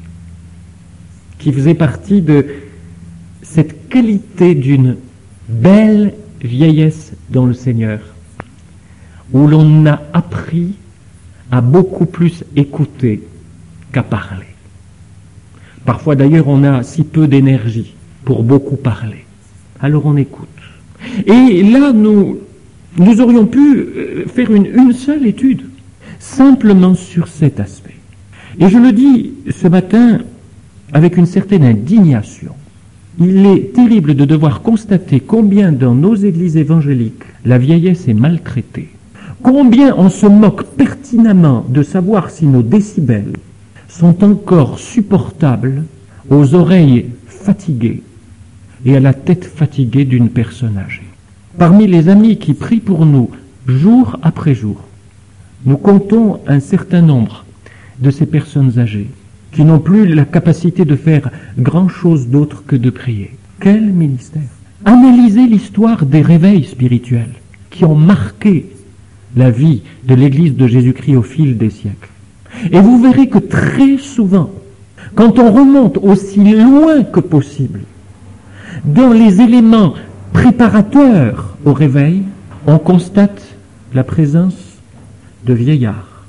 qui faisait partie de cette qualité d'une belle vieillesse dans le Seigneur, où l'on a appris à beaucoup plus écouter qu'à parler. Parfois d'ailleurs on a si peu d'énergie pour beaucoup parler, alors on écoute. Et là nous, nous aurions pu faire une, une seule étude, simplement sur cet aspect. Et je le dis ce matin avec une certaine indignation. Il est terrible de devoir constater combien dans nos églises évangéliques la vieillesse est maltraitée. Combien on se moque pertinemment de savoir si nos décibels sont encore supportables aux oreilles fatiguées et à la tête fatiguée d'une personne âgée. Parmi les amis qui prient pour nous jour après jour, nous comptons un certain nombre de ces personnes âgées qui n'ont plus la capacité de faire grand-chose d'autre que de prier. Quel ministère! Analysez l'histoire des réveils spirituels qui ont marqué la vie de l'Église de Jésus-Christ au fil des siècles. Et vous verrez que très souvent, quand on remonte aussi loin que possible dans les éléments préparateurs au réveil, on constate la présence de vieillards,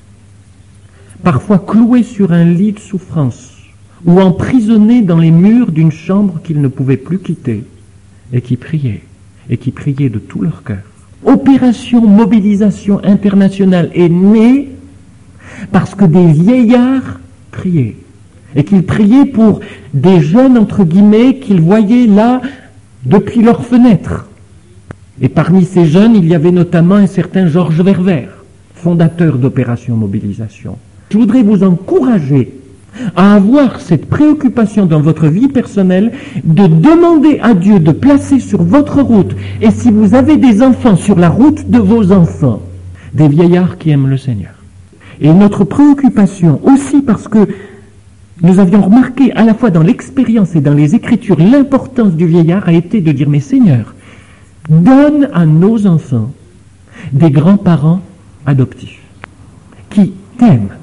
parfois cloués sur un lit de souffrance ou emprisonnés dans les murs d'une chambre qu'ils ne pouvaient plus quitter, et qui priaient, et qui priaient de tout leur cœur. Opération Mobilisation Internationale est née parce que des vieillards priaient, et qu'ils priaient pour des jeunes, entre guillemets, qu'ils voyaient là depuis leur fenêtre. Et parmi ces jeunes, il y avait notamment un certain Georges Verver, fondateur d'Opération Mobilisation. Je voudrais vous encourager à avoir cette préoccupation dans votre vie personnelle, de demander à Dieu de placer sur votre route, et si vous avez des enfants, sur la route de vos enfants, des vieillards qui aiment le Seigneur. Et notre préoccupation aussi, parce que nous avions remarqué à la fois dans l'expérience et dans les Écritures l'importance du vieillard, a été de dire, mais Seigneur, donne à nos enfants des grands-parents adoptifs qui t'aiment,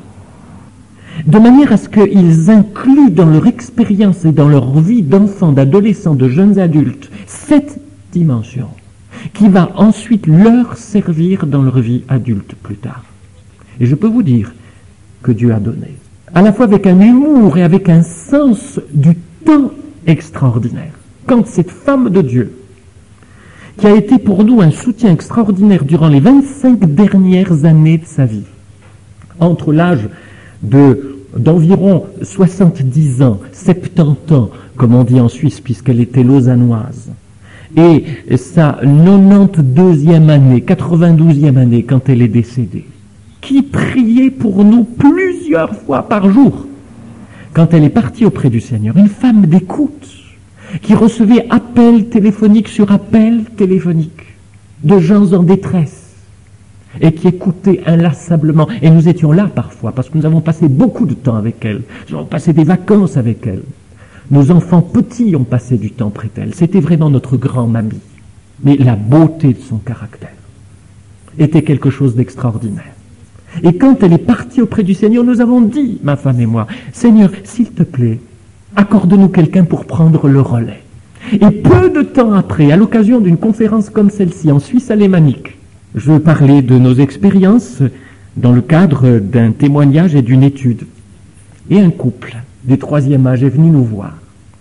de manière à ce qu'ils incluent dans leur expérience et dans leur vie d'enfants, d'adolescents, de jeunes adultes, cette dimension qui va ensuite leur servir dans leur vie adulte plus tard. Et je peux vous dire que Dieu a donné, à la fois avec un humour et avec un sens du temps extraordinaire. Quand cette femme de Dieu, qui a été pour nous un soutien extraordinaire durant les vingt-cinq dernières années de sa vie, entre l'âge de d'environ soixante-dix ans, soixante-dix ans, comme on dit en Suisse, puisqu'elle était lausannoise, et sa quatre-vingt-douzième année, quatre-vingt-douzième année, quand elle est décédée, qui priait pour nous plusieurs fois par jour, quand elle est partie auprès du Seigneur, une femme d'écoute, qui recevait appel téléphonique sur appel téléphonique, de gens en détresse, et qui écoutait inlassablement. Et nous étions là parfois, parce que nous avons passé beaucoup de temps avec elle. Nous avons passé des vacances avec elle. Nos enfants petits ont passé du temps près d'elle. C'était vraiment notre grand-mamie. Mais la beauté de son caractère était quelque chose d'extraordinaire. Et quand elle est partie auprès du Seigneur, nous avons dit, ma femme et moi, Seigneur, s'il te plaît, accorde-nous quelqu'un pour prendre le relais. Et peu de temps après, à l'occasion d'une conférence comme celle-ci, en Suisse alémanique, je parlais de nos expériences dans le cadre d'un témoignage et d'une étude. Et un couple du troisième âge est venu nous voir.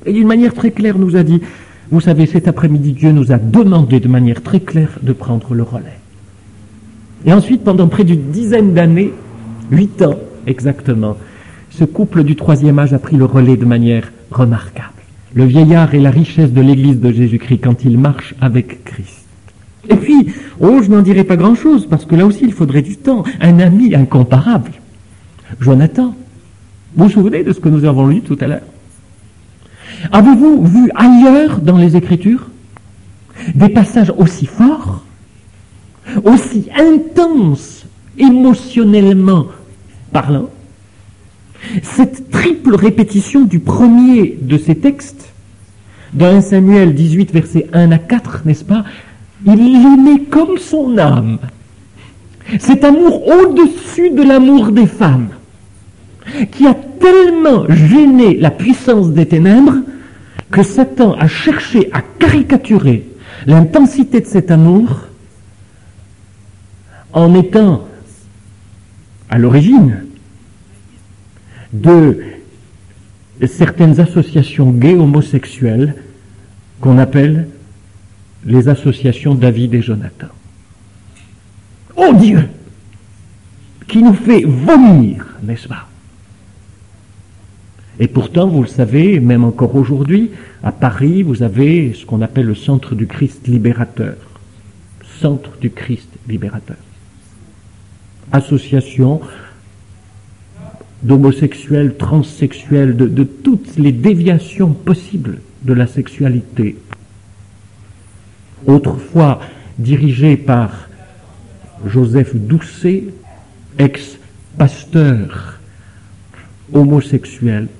Et d'une manière très claire nous a dit, vous savez, cet après-midi, Dieu nous a demandé de manière très claire de prendre le relais. Et ensuite, pendant près d'une dizaine d'années, huit ans exactement, ce couple du troisième âge a pris le relais de manière remarquable. Le vieillard est la richesse de l'Église de Jésus-Christ quand il marche avec Christ. Et puis, oh, je n'en dirai pas grand-chose, parce que là aussi, il faudrait du temps. Un ami incomparable, Jonathan. Vous vous souvenez de ce que nous avons lu tout à l'heure? Avez-vous vu ailleurs dans les Écritures des passages aussi forts, aussi intenses, émotionnellement parlant? Cette triple répétition du premier de ces textes, dans un Samuel dix-huit, versets un à quatre, n'est-ce pas? Il l'aimait comme son âme. Cet amour au-dessus de l'amour des femmes, qui a tellement gêné la puissance des ténèbres que Satan a cherché à caricaturer l'intensité de cet amour en étant à l'origine de certaines associations gays homosexuelles qu'on appelle les associations David et Jonathan. Oh Dieu, qui nous fait vomir, n'est-ce pas? Et pourtant, vous le savez, même encore aujourd'hui, à Paris, vous avez ce qu'on appelle le Centre du Christ libérateur. Centre du Christ libérateur. Association d'homosexuels, transsexuels, de, de toutes les déviations possibles de la sexualité. Autrefois dirigée par Joseph Doucet, ex-pasteur homosexuel,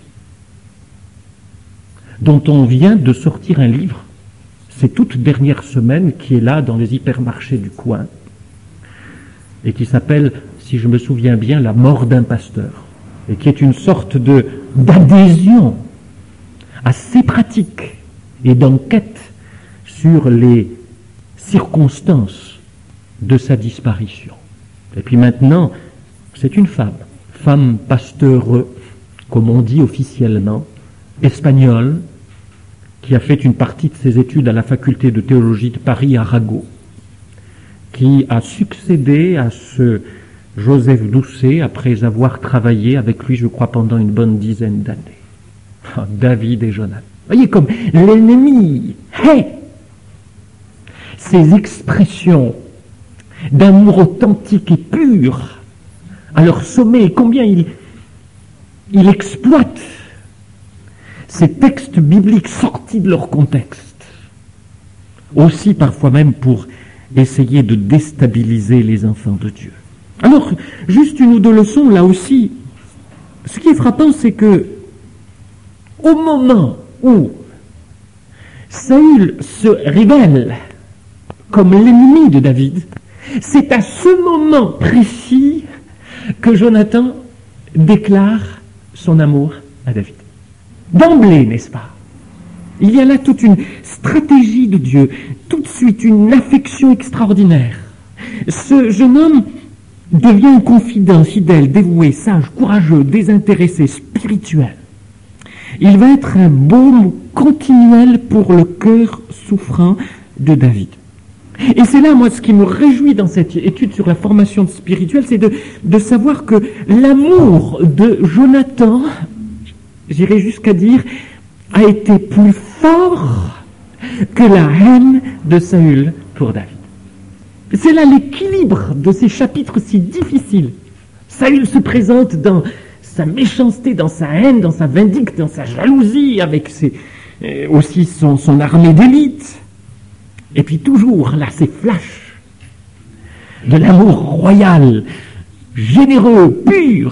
dont on vient de sortir un livre, c'est toute dernière semaine, qui est là dans les hypermarchés du coin, et qui s'appelle, si je me souviens bien, La mort d'un pasteur, et qui est une sorte de d'adhésion à ces pratiques et d'enquête sur les circonstances de sa disparition. Et puis maintenant, c'est une femme, femme pasteur, comme on dit officiellement, espagnole, qui a fait une partie de ses études à la faculté de théologie de Paris-Arago, qui a succédé à ce Joseph Doucet après avoir travaillé avec lui, je crois, pendant une bonne dizaine d'années. Oh, David et Jonathan. Voyez comme l'ennemi hait ces expressions d'amour authentique et pur à leur sommet, et combien il, il exploite ces textes bibliques sortis de leur contexte, aussi parfois même pour essayer de déstabiliser les enfants de Dieu. Alors, juste une ou deux leçons là aussi. Ce qui est frappant, c'est que au moment où Saül se révèle comme l'ennemi de David, c'est à ce moment précis que Jonathan déclare son amour à David. D'emblée, n'est-ce pas? Il y a là toute une stratégie de Dieu, tout de suite une affection extraordinaire. Ce jeune homme devient un confident, fidèle, dévoué, sage, courageux, désintéressé, spirituel. Il va être un baume continuel pour le cœur souffrant de David. Et c'est là, moi, ce qui me réjouit dans cette étude sur la formation spirituelle, c'est de, de savoir que l'amour de Jonathan, j'irai jusqu'à dire, a été plus fort que la haine de Saül pour David. C'est là l'équilibre de ces chapitres si difficiles. Saül se présente dans sa méchanceté, dans sa haine, dans sa vindicte, dans sa jalousie, avec ses, euh, aussi son, son armée d'élite. Et puis toujours, là, ces flashs de l'amour royal, généreux, pur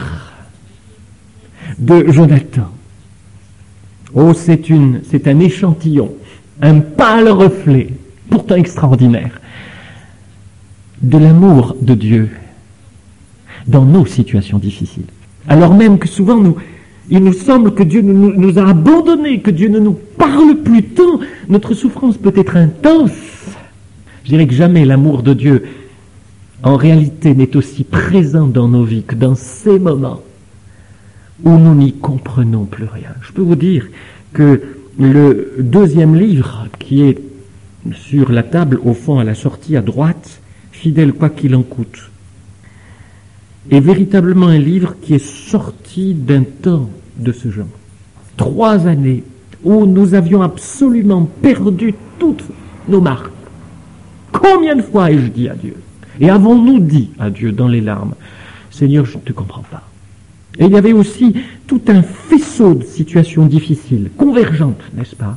de Jonathan. Oh, c'est une, c'est un échantillon, un pâle reflet, pourtant extraordinaire, de l'amour de Dieu dans nos situations difficiles. Alors même que souvent, nous, il nous semble que Dieu nous, nous a abandonnés, que Dieu ne nous parle plus tant, notre souffrance peut être intense. Je dirais que jamais l'amour de Dieu, en réalité, n'est aussi présent dans nos vies que dans ces moments où nous n'y comprenons plus rien. Je peux vous dire que le deuxième livre qui est sur la table, au fond, à la sortie, à droite, Fidèle quoi qu'il en coûte, est véritablement un livre qui est sorti d'un temps de ce genre. Trois années où nous avions absolument perdu toutes nos marques. Combien de fois ai-je dit à Dieu? Et avons-nous dit à Dieu dans les larmes, Seigneur, je ne te comprends pas. Et il y avait aussi tout un faisceau de situations difficiles, convergentes, n'est-ce pas?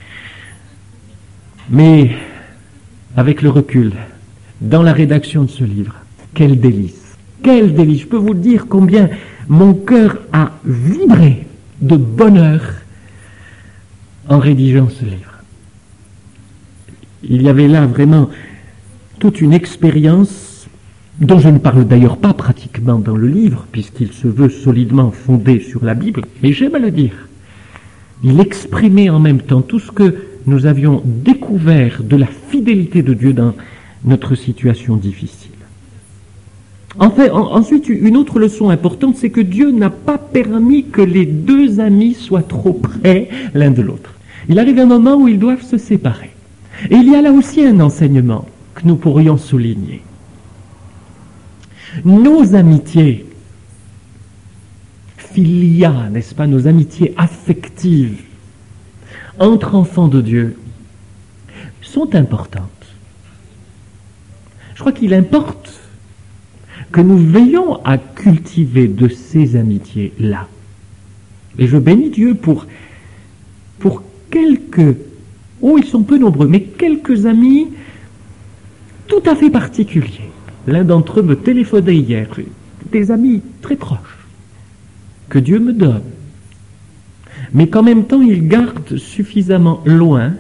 Mais, avec le recul, dans la rédaction de ce livre, quel délice, quel délice. Je peux vous dire combien mon cœur a vibré de bonheur en rédigeant ce livre. Il y avait là vraiment toute une expérience dont je ne parle d'ailleurs pas pratiquement dans le livre, puisqu'il se veut solidement fondé sur la Bible, mais j'aime à le dire. Il exprimait en même temps tout ce que nous avions découvert de la fidélité de Dieu dans notre situation difficile. Enfin, en, ensuite, une autre leçon importante, c'est que Dieu n'a pas permis que les deux amis soient trop près l'un de l'autre. Il arrive un moment où ils doivent se séparer. Et il y a là aussi un enseignement que nous pourrions souligner. Nos amitiés, philia, n'est-ce pas, nos amitiés affectives entre enfants de Dieu sont importantes. Je crois qu'il importe que nous veillons à cultiver de ces amitiés-là. Et je bénis Dieu pour, pour quelques, oh ils sont peu nombreux, mais quelques amis tout à fait particuliers. L'un d'entre eux me téléphonait hier, des amis très proches, que Dieu me donne, mais qu'en même temps il garde suffisamment loin,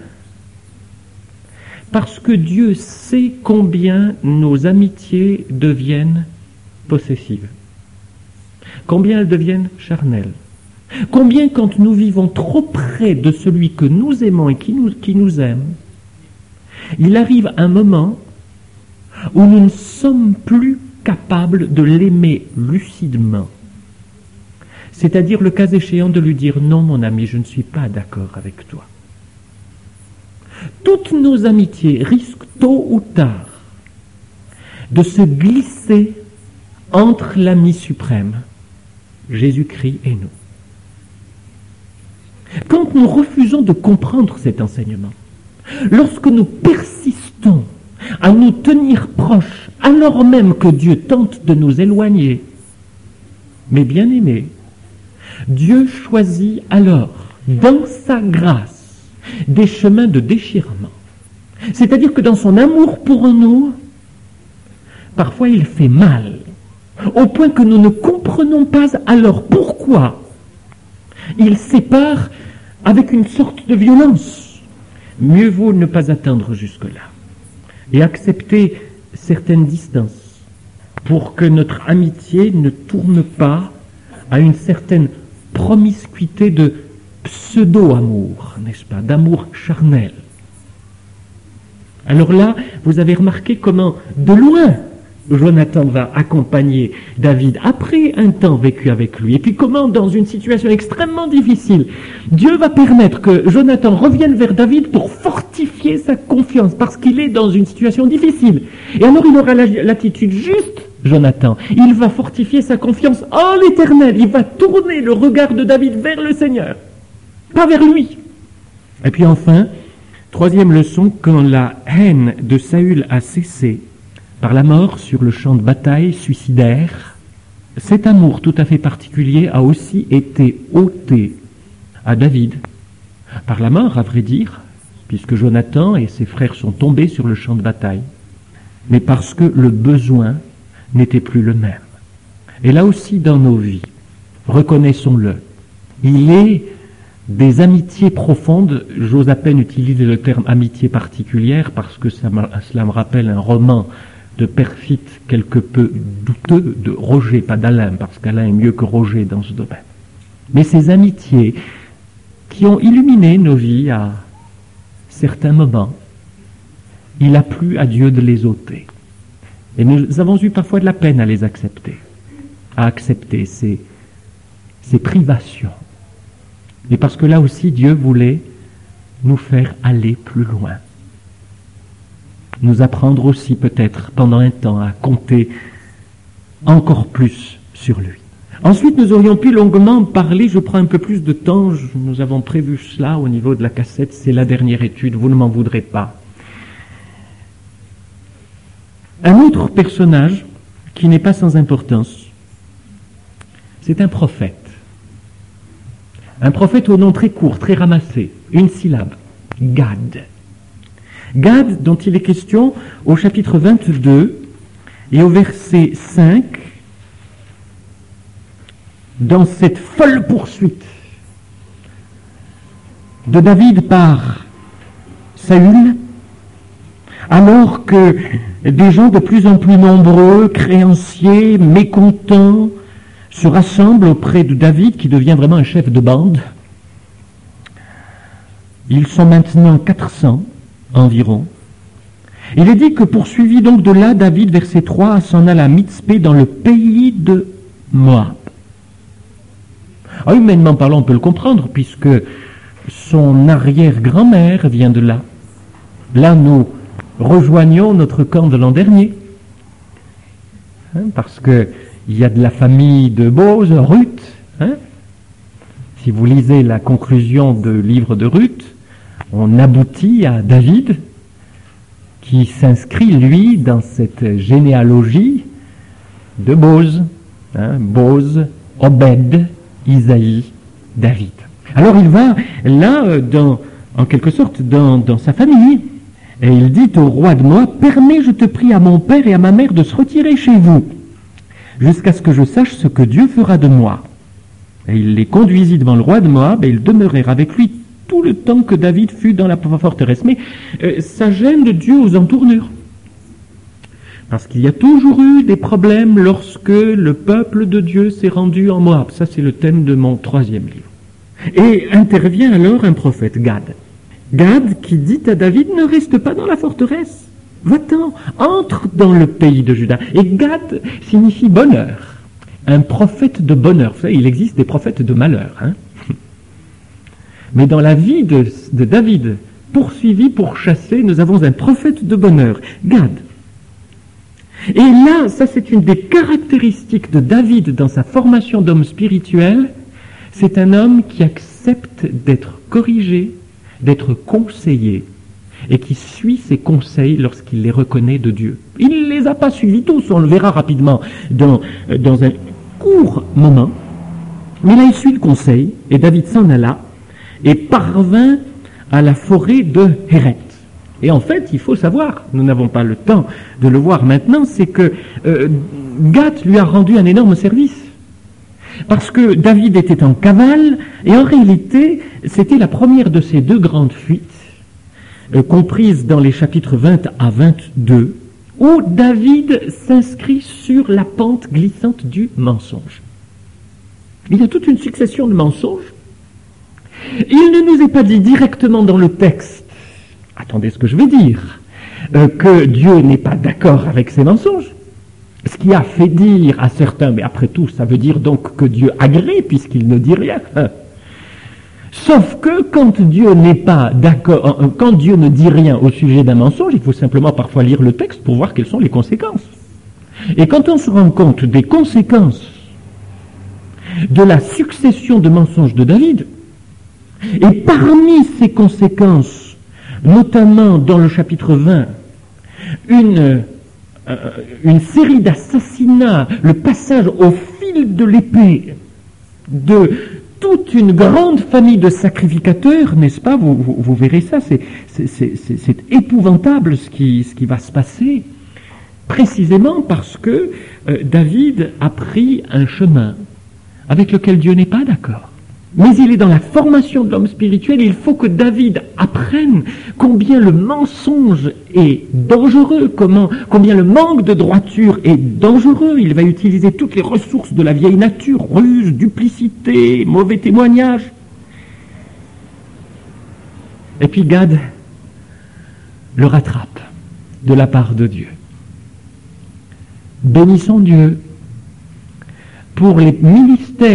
parce que Dieu sait combien nos amitiés deviennent possessives, combien elles deviennent charnelles, combien quand nous vivons trop près de celui que nous aimons et qui nous, qui nous aime, il arrive un moment où nous ne sommes plus capables de l'aimer lucidement. C'est-à-dire, le cas échéant, de lui dire « Non, mon ami, je ne suis pas d'accord avec toi ». Toutes nos amitiés risquent tôt ou tard de se glisser entre l'ami suprême, Jésus-Christ, et nous. Quand nous refusons de comprendre cet enseignement, lorsque nous persistons à nous tenir proches, alors même que Dieu tente de nous éloigner, mes bien-aimés, Dieu choisit alors, dans sa grâce, des chemins de déchirement. C'est-à-dire que dans son amour pour nous, parfois il fait mal, au point que nous ne comprenons pas alors pourquoi il sépare avec une sorte de violence. Mieux vaut ne pas attendre jusque-là et accepter certaines distances pour que notre amitié ne tourne pas à une certaine promiscuité de pseudo-amour, n'est-ce pas, d'amour charnel. Alors là, vous avez remarqué comment, de loin, Jonathan va accompagner David après un temps vécu avec lui. Et puis comment, dans une situation extrêmement difficile, Dieu va permettre que Jonathan revienne vers David pour fortifier sa confiance, parce qu'il est dans une situation difficile. Et alors il aura l'attitude juste, Jonathan. Il va fortifier sa confiance en l'Éternel. Il va tourner le regard de David vers le Seigneur, pas vers lui. Et puis enfin, troisième leçon, quand la haine de Saül a cessé, par la mort sur le champ de bataille suicidaire, cet amour tout à fait particulier a aussi été ôté à David, par la mort à vrai dire, puisque Jonathan et ses frères sont tombés sur le champ de bataille, mais parce que le besoin n'était plus le même. Et là aussi dans nos vies, reconnaissons-le, il est des amitiés profondes, j'ose à peine utiliser le terme amitié particulière parce que ça cela me rappelle un roman de Perfit quelque peu douteux de Roger, pas d'Alain, parce qu'Alain est mieux que Roger dans ce domaine. Mais ces amitiés qui ont illuminé nos vies à certains moments, il a plu à Dieu de les ôter. Et nous avons eu parfois de la peine à les accepter, à accepter ces, ces privations. Et parce que là aussi, Dieu voulait nous faire aller plus loin. Nous apprendre aussi peut-être pendant un temps à compter encore plus sur lui. Ensuite, nous aurions pu longuement parler, je prends un peu plus de temps, je, nous avons prévu cela au niveau de la cassette, c'est la dernière étude, vous ne m'en voudrez pas. Un autre personnage qui n'est pas sans importance, c'est un prophète. Un prophète au nom très court, très ramassé, une syllabe, Gad. Gad, dont il est question au chapitre vingt-deux et au verset cinq, dans cette folle poursuite de David par Saül, alors que des gens de plus en plus nombreux, créanciers, mécontents, se rassemblent auprès de David, qui devient vraiment un chef de bande. Ils sont maintenant quatre cents environ. Il est dit que poursuivi donc de là, David, verset trois, s'en alla à Mitzpé dans le pays de Moab. Ah, humainement parlant, on peut le comprendre, puisque son arrière-grand-mère vient de là. Là, nous rejoignons notre camp de l'an dernier. Hein, parce que il y a de la famille de Boz, Ruth. Hein. Si vous lisez la conclusion du livre de Ruth, on aboutit à David, qui s'inscrit, lui, dans cette généalogie de Boz. Hein, Boz, Obed, Isaïe, David. Alors il va là, dans, en quelque sorte, dans, dans sa famille, et il dit au roi de Moab, « Permets, je te prie, à mon père et à ma mère de se retirer chez vous, jusqu'à ce que je sache ce que Dieu fera de moi. » Et il les conduisit devant le roi de Moab, et ils demeurèrent avec lui tout le temps que David fut dans la forteresse. Mais euh, ça gêne Dieu aux entournures. Parce qu'il y a toujours eu des problèmes lorsque le peuple de Dieu s'est rendu en Moab. Ça, c'est le thème de mon troisième livre. Et intervient alors un prophète, Gad. Gad qui dit à David, ne reste pas dans la forteresse. Va-t'en, entre dans le pays de Juda. Et Gad signifie bonheur. Un prophète de bonheur. Vous savez, il existe des prophètes de malheur. Hein. Mais dans la vie de, de David, poursuivi, pourchassé, nous avons un prophète de bonheur, Gad. Et là, ça c'est une des caractéristiques de David dans sa formation d'homme spirituel, c'est un homme qui accepte d'être corrigé, d'être conseillé, et qui suit ses conseils lorsqu'il les reconnaît de Dieu. Il ne les a pas suivis tous, on le verra rapidement dans, dans un court moment, mais là il suit le conseil, et David s'en alla, et parvint à la forêt de Héret. Et en fait, il faut savoir, nous n'avons pas le temps de le voir maintenant, c'est que euh, Gad lui a rendu un énorme service. Parce que David était en cavale, et en réalité, c'était la première de ces deux grandes fuites, euh, comprises dans les chapitres vingt à vingt-deux, où David s'inscrit sur la pente glissante du mensonge. Il y a toute une succession de mensonges. Il ne nous est pas dit directement dans le texte, attendez ce que je vais dire, euh, que Dieu n'est pas d'accord avec ces mensonges. Ce qui a fait dire à certains, mais après tout, ça veut dire donc que Dieu agrée puisqu'il ne dit rien. Sauf que quand Dieu n'est pas d'accord, quand Dieu ne dit rien au sujet d'un mensonge, il faut simplement parfois lire le texte pour voir quelles sont les conséquences. Et quand on se rend compte des conséquences de la succession de mensonges de David, et parmi ces conséquences, notamment dans le chapitre vingt, une, euh, une série d'assassinats, le passage au fil de l'épée de toute une grande famille de sacrificateurs, n'est-ce pas, vous, vous, vous verrez ça, c'est, c'est, c'est, c'est, c'est épouvantable ce qui, ce qui va se passer, précisément parce que euh, David a pris un chemin avec lequel Dieu n'est pas d'accord. Mais il est dans la formation de l'homme spirituel, il faut que David apprenne combien le mensonge est dangereux, comment, combien le manque de droiture est dangereux. Il va utiliser toutes les ressources de la vieille nature, ruse, duplicité, mauvais témoignage. Et puis Gad le rattrape de la part de Dieu. Bénissons Dieu pour les ministères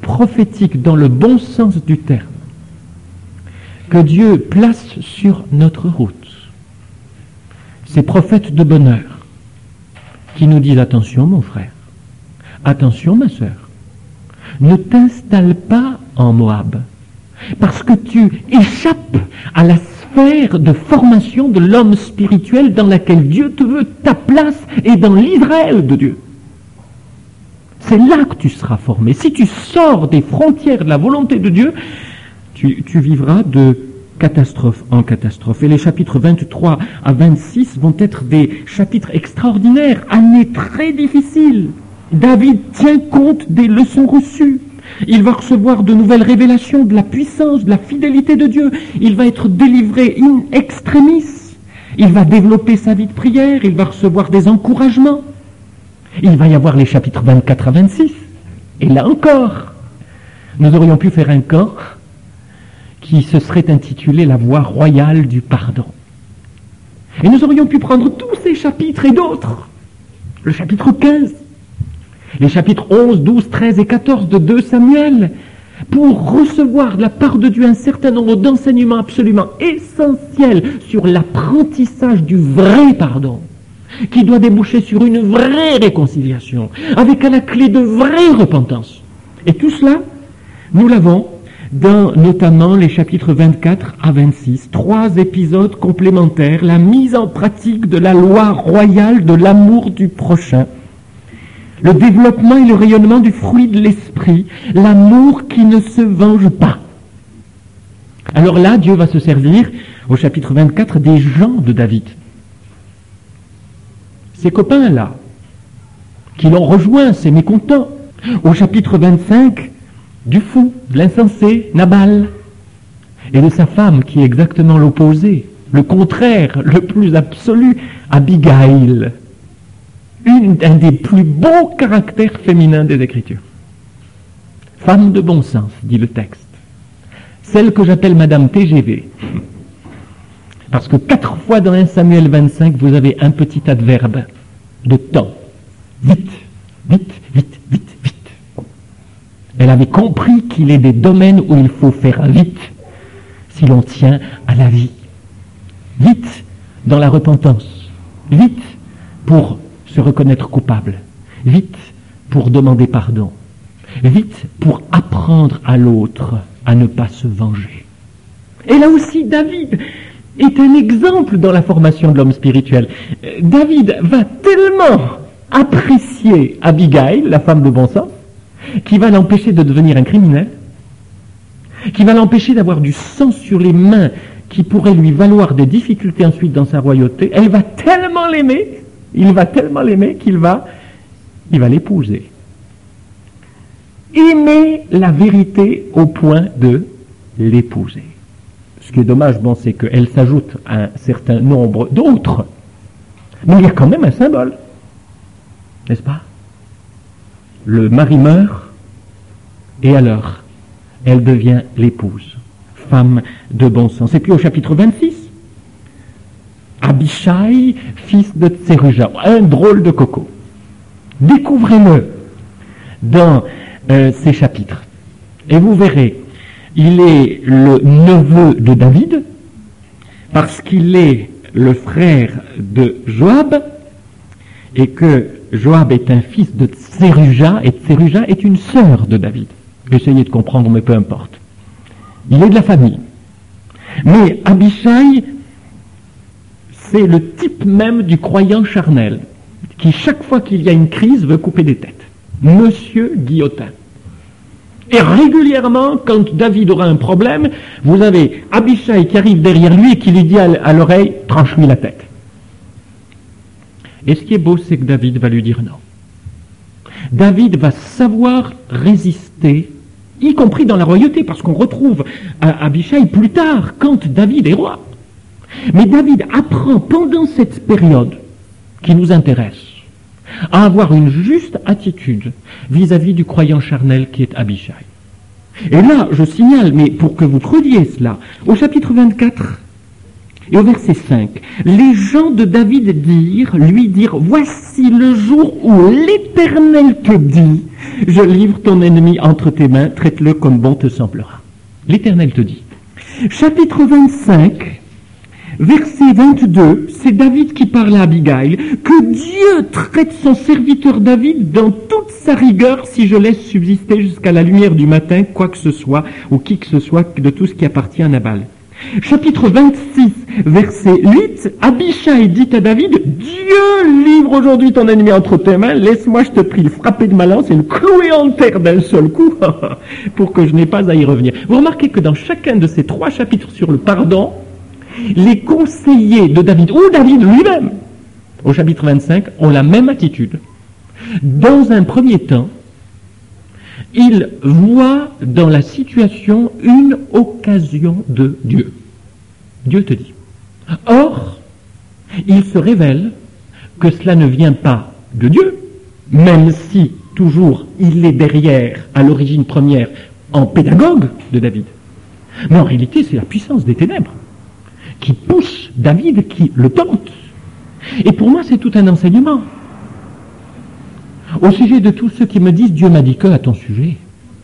prophétiques dans le bon sens du terme que Dieu place sur notre route. Ces prophètes de bonheur qui nous disent attention mon frère, attention ma sœur, ne t'installe pas en Moab parce que tu échappes à la sphère de formation de l'homme spirituel dans laquelle Dieu te veut, ta place est dans l'Israël de Dieu. C'est là que tu seras formé. Si tu sors des frontières de la volonté de Dieu, tu, tu vivras de catastrophe en catastrophe. Et les chapitres vingt-trois à vingt-six vont être des chapitres extraordinaires, années très difficiles. David tient compte des leçons reçues. Il va recevoir de nouvelles révélations de la puissance, de la fidélité de Dieu. Il va être délivré in extremis. Il va développer sa vie de prière. Il va recevoir des encouragements. Il va y avoir les chapitres vingt-quatre à vingt-six. Et là encore, nous aurions pu faire un camp qui se serait intitulé « La voie royale du pardon ». Et nous aurions pu prendre tous ces chapitres et d'autres. Le chapitre quinze, les chapitres onze, douze, treize et quatorze de deux Samuel, pour recevoir de la part de Dieu un certain nombre d'enseignements absolument essentiels sur l'apprentissage du vrai pardon, qui doit déboucher sur une vraie réconciliation, avec à la clé de vraie repentance. Et tout cela, nous l'avons dans notamment les chapitres vingt-quatre à vingt-six, trois épisodes complémentaires, la mise en pratique de la loi royale de l'amour du prochain, le développement et le rayonnement du fruit de l'esprit, l'amour qui ne se venge pas. Alors là, Dieu va se servir, au chapitre vingt-quatre, des gens de David. Ces copains-là, qui l'ont rejoint, ces mécontents. Au chapitre vingt-cinq, du fou, de l'insensé, Nabal, et de sa femme qui est exactement l'opposé, le contraire, le plus absolu, Abigail, une, un des plus beaux caractères féminins des Écritures. Femme de bon sens, dit le texte. Celle que j'appelle Madame T G V. Parce que quatre fois dans un Samuel vingt-cinq, vous avez un petit adverbe de temps. Vite, vite, vite, vite, vite. Elle avait compris qu'il est des domaines où il faut faire vite si l'on tient à la vie. Vite dans la repentance. Vite pour se reconnaître coupable. Vite pour demander pardon. Vite pour apprendre à l'autre à ne pas se venger. Et là aussi, David est un exemple dans la formation de l'homme spirituel. David va tellement apprécier Abigail, la femme de bon sens, qui va l'empêcher de devenir un criminel, qui va l'empêcher d'avoir du sang sur les mains qui pourrait lui valoir des difficultés ensuite dans sa royauté. Elle va tellement l'aimer, il va tellement l'aimer qu'il va, il va l'épouser. Aimer la vérité au point de l'épouser. Ce qui est dommage, bon, c'est qu'elle s'ajoute à un certain nombre d'autres. Mais il y a quand même un symbole, n'est-ce pas? Le mari meurt, et alors, elle devient l'épouse, femme de bon sens. Et puis au chapitre vingt-six, Abishai, fils de Tseruja, un drôle de coco. Découvrez-le dans euh, ces chapitres. Et vous verrez, il est le neveu de David, parce qu'il est le frère de Joab, et que Joab est un fils de Tseruja, et Tseruja est une sœur de David. Essayez de comprendre, mais peu importe. Il est de la famille. Mais Abishai, c'est le type même du croyant charnel, qui chaque fois qu'il y a une crise veut couper des têtes. Monsieur Guillotin. Et régulièrement, quand David aura un problème, vous avez Abishai qui arrive derrière lui et qui lui dit à l'oreille, tranche-lui la tête. Et ce qui est beau, c'est que David va lui dire non. David va savoir résister, y compris dans la royauté, parce qu'on retrouve Abishai plus tard, quand David est roi. Mais David apprend pendant cette période qui nous intéresse à avoir une juste attitude vis-à-vis du croyant charnel qui est Abishai. Et là, je signale, mais pour que vous trouviez cela, au chapitre vingt-quatre et au verset cinq, les gens de David dirent, lui dirent, voici le jour où l'Éternel te dit, Je livre ton ennemi entre tes mains, traite-le comme bon te semblera. L'Éternel te dit. Chapitre vingt-cinq, verset vingt-deux, c'est David qui parle à Abigail, que Dieu traite son serviteur David dans toute sa rigueur si je laisse subsister jusqu'à la lumière du matin quoi que ce soit, ou qui que ce soit de tout ce qui appartient à Nabal. Chapitre vingt-six, verset huit, Abishai dit à David, Dieu livre aujourd'hui ton ennemi entre tes mains, laisse-moi, je te prie, le frapper de ma lance et le clouer en terre d'un seul coup, pour que je n'ai pas à y revenir. Vous remarquez que dans chacun de ces trois chapitres sur le pardon, les conseillers de David, ou David lui-même, au chapitre vingt-cinq, ont la même attitude. Dans un premier temps, il voit dans la situation une occasion de Dieu. Dieu te dit. Or, il se révèle que cela ne vient pas de Dieu, même si toujours il est derrière, à l'origine première, en pédagogue de David. Mais en réalité, c'est la puissance des ténèbres qui pousse David, qui le tente. Et pour moi, c'est tout un enseignement. Au sujet de tous ceux qui me disent « Dieu m'a dit que à ton sujet ».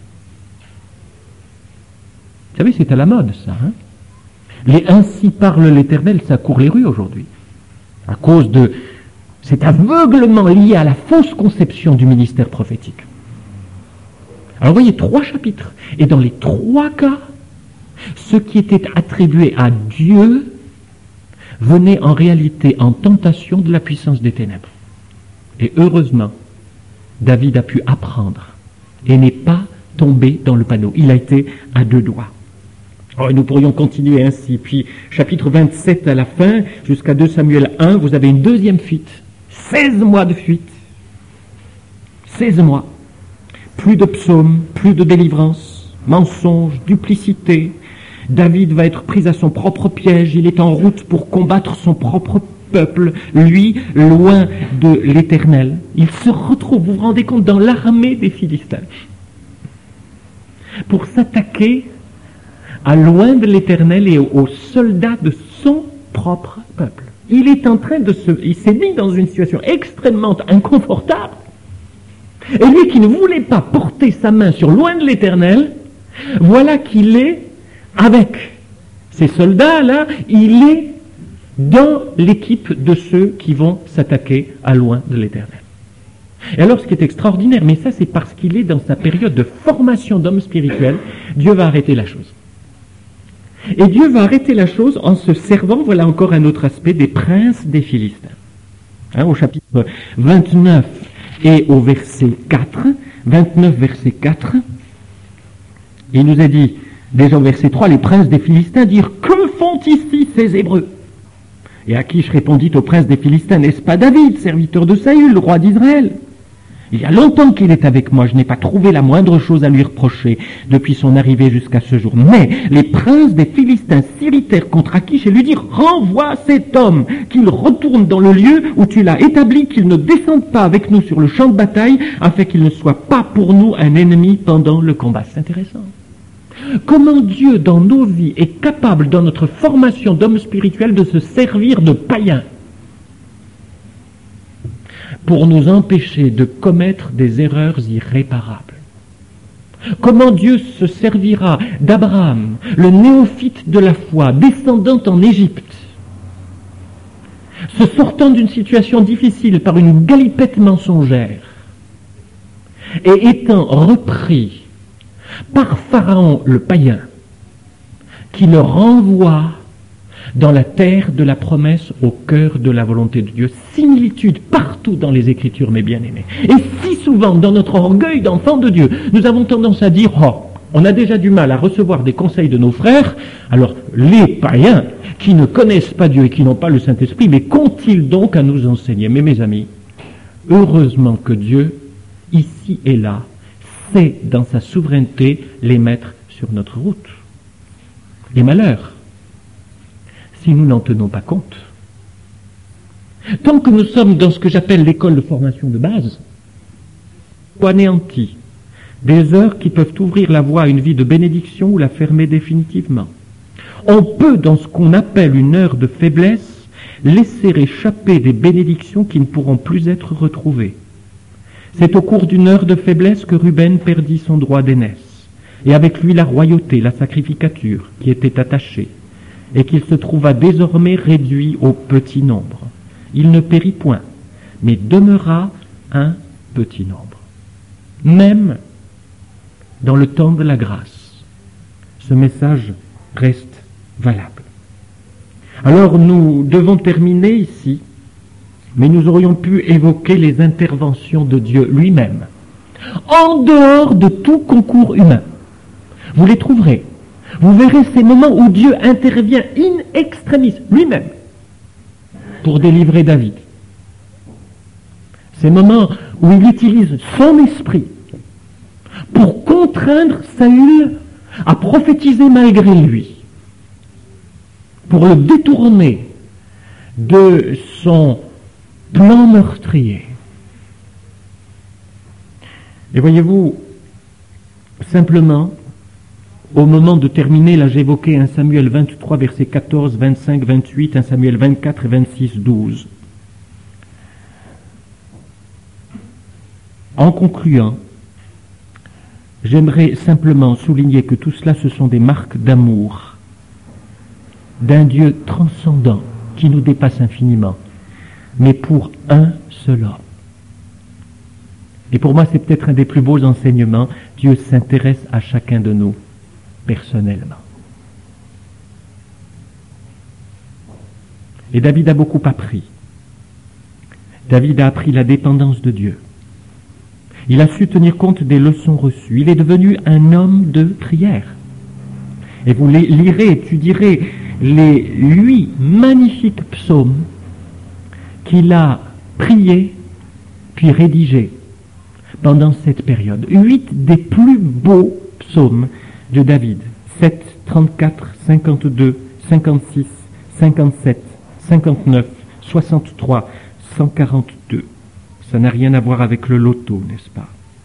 Vous savez, c'est à la mode, ça. Hein, les « ainsi parle l'Éternel », ça court les rues aujourd'hui. À cause de cet aveuglement lié à la fausse conception du ministère prophétique. Alors, vous voyez, trois chapitres. Et dans les trois cas, ce qui était attribué à Dieu venait en réalité en tentation de la puissance des ténèbres. Et heureusement, David a pu apprendre et n'est pas tombé dans le panneau. Il a été à deux doigts. Oh, et nous pourrions continuer ainsi. Puis, chapitre vingt-sept à la fin, jusqu'à deux Samuel un, vous avez une deuxième fuite. seize mois de fuite. seize mois. Plus de psaumes, plus de délivrance, mensonges, duplicité. David va être pris à son propre piège. Il est en route pour combattre son propre peuple, lui, loin de l'Éternel. Il se retrouve, vous vous rendez compte, dans l'armée des Philistins, pour s'attaquer à loin de l'Éternel et aux soldats de son propre peuple. Il est en train de se... Il s'est mis dans une situation extrêmement inconfortable. Et lui qui ne voulait pas porter sa main sur loin de l'Éternel, voilà qu'il est avec ces soldats-là, il est dans l'équipe de ceux qui vont s'attaquer à loin de l'Éternel. Et alors, ce qui est extraordinaire, mais ça c'est parce qu'il est dans sa période de formation d'homme spirituel, Dieu va arrêter la chose. Et Dieu va arrêter la chose en se servant, voilà encore un autre aspect, des princes des Philistins. Hein, au chapitre vingt-neuf et au verset quatre, vingt-neuf verset quatre, il nous a dit, déjà au verset trois, les princes des Philistins dirent, que font ici ces Hébreux? Et Achish répondit au prince des Philistins, n'est-ce pas David, serviteur de Saül, le roi d'Israël? Il y a longtemps qu'il est avec moi, je n'ai pas trouvé la moindre chose à lui reprocher depuis son arrivée jusqu'à ce jour. Mais les princes des Philistins s'irritèrent contre Achish et lui dirent, renvoie cet homme, qu'il retourne dans le lieu où tu l'as établi, qu'il ne descende pas avec nous sur le champ de bataille, afin qu'il ne soit pas pour nous un ennemi pendant le combat. C'est intéressant. Comment Dieu, dans nos vies, est capable, dans notre formation d'homme spirituel, de se servir de païens pour nous empêcher de commettre des erreurs irréparables. Comment Dieu se servira d'Abraham, le néophyte de la foi, descendant en Égypte, se sortant d'une situation difficile par une galipette mensongère, et étant repris par Pharaon le païen, qui le renvoie dans la terre de la promesse, au cœur de la volonté de Dieu. Similitude partout dans les Écritures, mes bien-aimés. Et si souvent, dans notre orgueil d'enfant de Dieu, nous avons tendance à dire, oh, on a déjà du mal à recevoir des conseils de nos frères, alors les païens qui ne connaissent pas Dieu et qui n'ont pas le Saint-Esprit, mais qu'ont-ils donc à nous enseigner? Mais mes amis, heureusement que Dieu, ici et là, sait dans sa souveraineté les mettre sur notre route. Et malheur, si nous n'en tenons pas compte. Tant que nous sommes dans ce que j'appelle l'école de formation de base, ou anéantis, des heures qui peuvent ouvrir la voie à une vie de bénédiction ou la fermer définitivement. On peut, dans ce qu'on appelle une heure de faiblesse, laisser échapper des bénédictions qui ne pourront plus être retrouvées. C'est au cours d'une heure de faiblesse que Ruben perdit son droit d'aînesse, et avec lui la royauté, la sacrificature qui était attachée, et qu'il se trouva désormais réduit au petit nombre. Il ne périt point, mais demeura un petit nombre. Même dans le temps de la grâce, ce message reste valable. Alors nous devons terminer ici, mais nous aurions pu évoquer les interventions de Dieu lui-même, en dehors de tout concours humain. Vous les trouverez. Vous verrez ces moments où Dieu intervient in extremis, lui-même, pour délivrer David. Ces moments où il utilise son esprit pour contraindre Saül à prophétiser malgré lui, pour le détourner de son plan meurtrier. Et voyez-vous, simplement, au moment de terminer, là j'évoquais un Samuel vingt-trois, versets quatorze, vingt-cinq, vingt-huit, un Samuel vingt-quatre et vingt-six, douze. En concluant, j'aimerais simplement souligner que tout cela, ce sont des marques d'amour d'un Dieu transcendant qui nous dépasse infiniment, mais pour un seul homme. Et pour moi, c'est peut-être un des plus beaux enseignements. Dieu s'intéresse à chacun de nous personnellement. Et David a beaucoup appris. David a appris la dépendance de Dieu. Il a su tenir compte des leçons reçues. Il est devenu un homme de prière. Et vous lirez, étudierez les huit magnifiques psaumes qu'il a priés puis rédigés pendant cette période. Huit des plus beaux psaumes de David. sept, trente-quatre, cinquante-deux, cinquante-six, cinquante-sept, cinquante-neuf, soixante-trois, cent quarante-deux. Ça n'a rien à voir avec le loto, n'est-ce pas?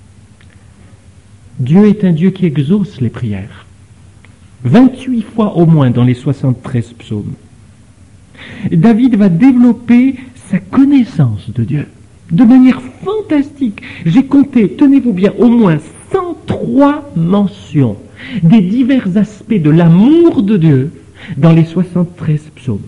Dieu est un Dieu qui exauce les prières. vingt-huit fois au moins dans les soixante-treize psaumes. David va développer sa connaissance de Dieu de manière fantastique. J'ai compté, tenez-vous bien, au moins cent trois mentions des divers aspects de l'amour de Dieu dans les soixante-treize psaumes.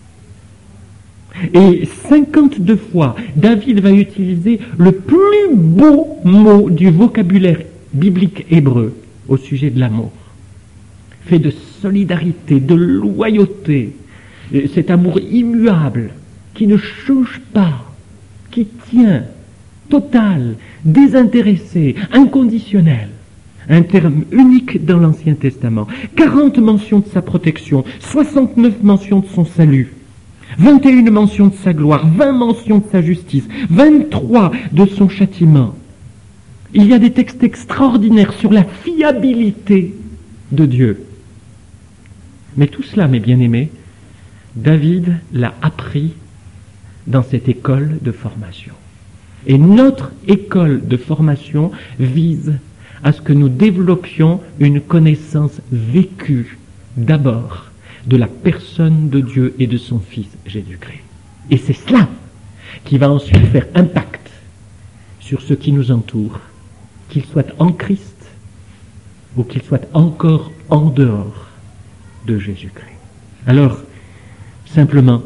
Et cinquante-deux fois, David va utiliser le plus beau mot du vocabulaire biblique hébreu au sujet de l'amour. Fait de solidarité, de loyauté, cet amour immuable qui ne change pas, qui tient, total, désintéressé, inconditionnel. Un terme unique dans l'Ancien Testament. quarante mentions de sa protection, soixante-neuf mentions de son salut, vingt et une mentions de sa gloire, vingt mentions de sa justice, vingt-trois de son châtiment. Il y a des textes extraordinaires sur la fiabilité de Dieu. Mais tout cela, mes bien-aimés, David l'a appris dans cette école de formation. Et notre école de formation vise à ce que nous développions une connaissance vécue d'abord de la personne de Dieu et de son Fils Jésus-Christ. Et c'est cela qui va ensuite faire impact sur ce qui nous entoure, qu'il soit en Christ ou qu'il soit encore en dehors de Jésus-Christ. Alors, simplement,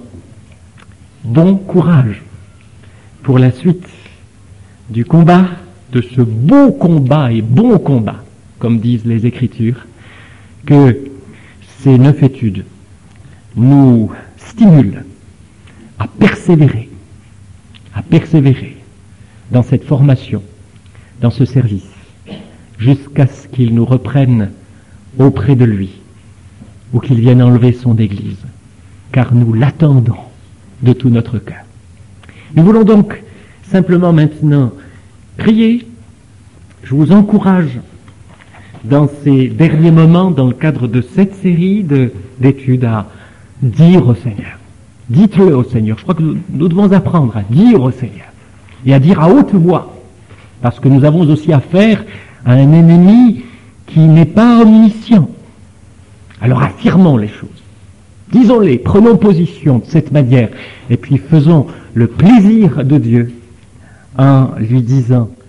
bon courage pour la suite du combat, de ce beau combat et bon combat, comme disent les Écritures, que ces neuf études nous stimulent à persévérer, à persévérer dans cette formation, dans ce service, jusqu'à ce qu'il nous reprenne auprès de lui, ou qu'il vienne enlever son Église, car nous l'attendons de tout notre cœur. Nous voulons donc simplement maintenant prier. Je vous encourage dans ces derniers moments, dans le cadre de cette série de, d'études, à dire au Seigneur. Dites-le au Seigneur. Je crois que nous, nous devons apprendre à dire au Seigneur et à dire à haute voix, parce que nous avons aussi affaire à un ennemi qui n'est pas omniscient. Alors affirmons les choses. Disons-les, prenons position de cette manière, et puis faisons le plaisir de Dieu en lui disant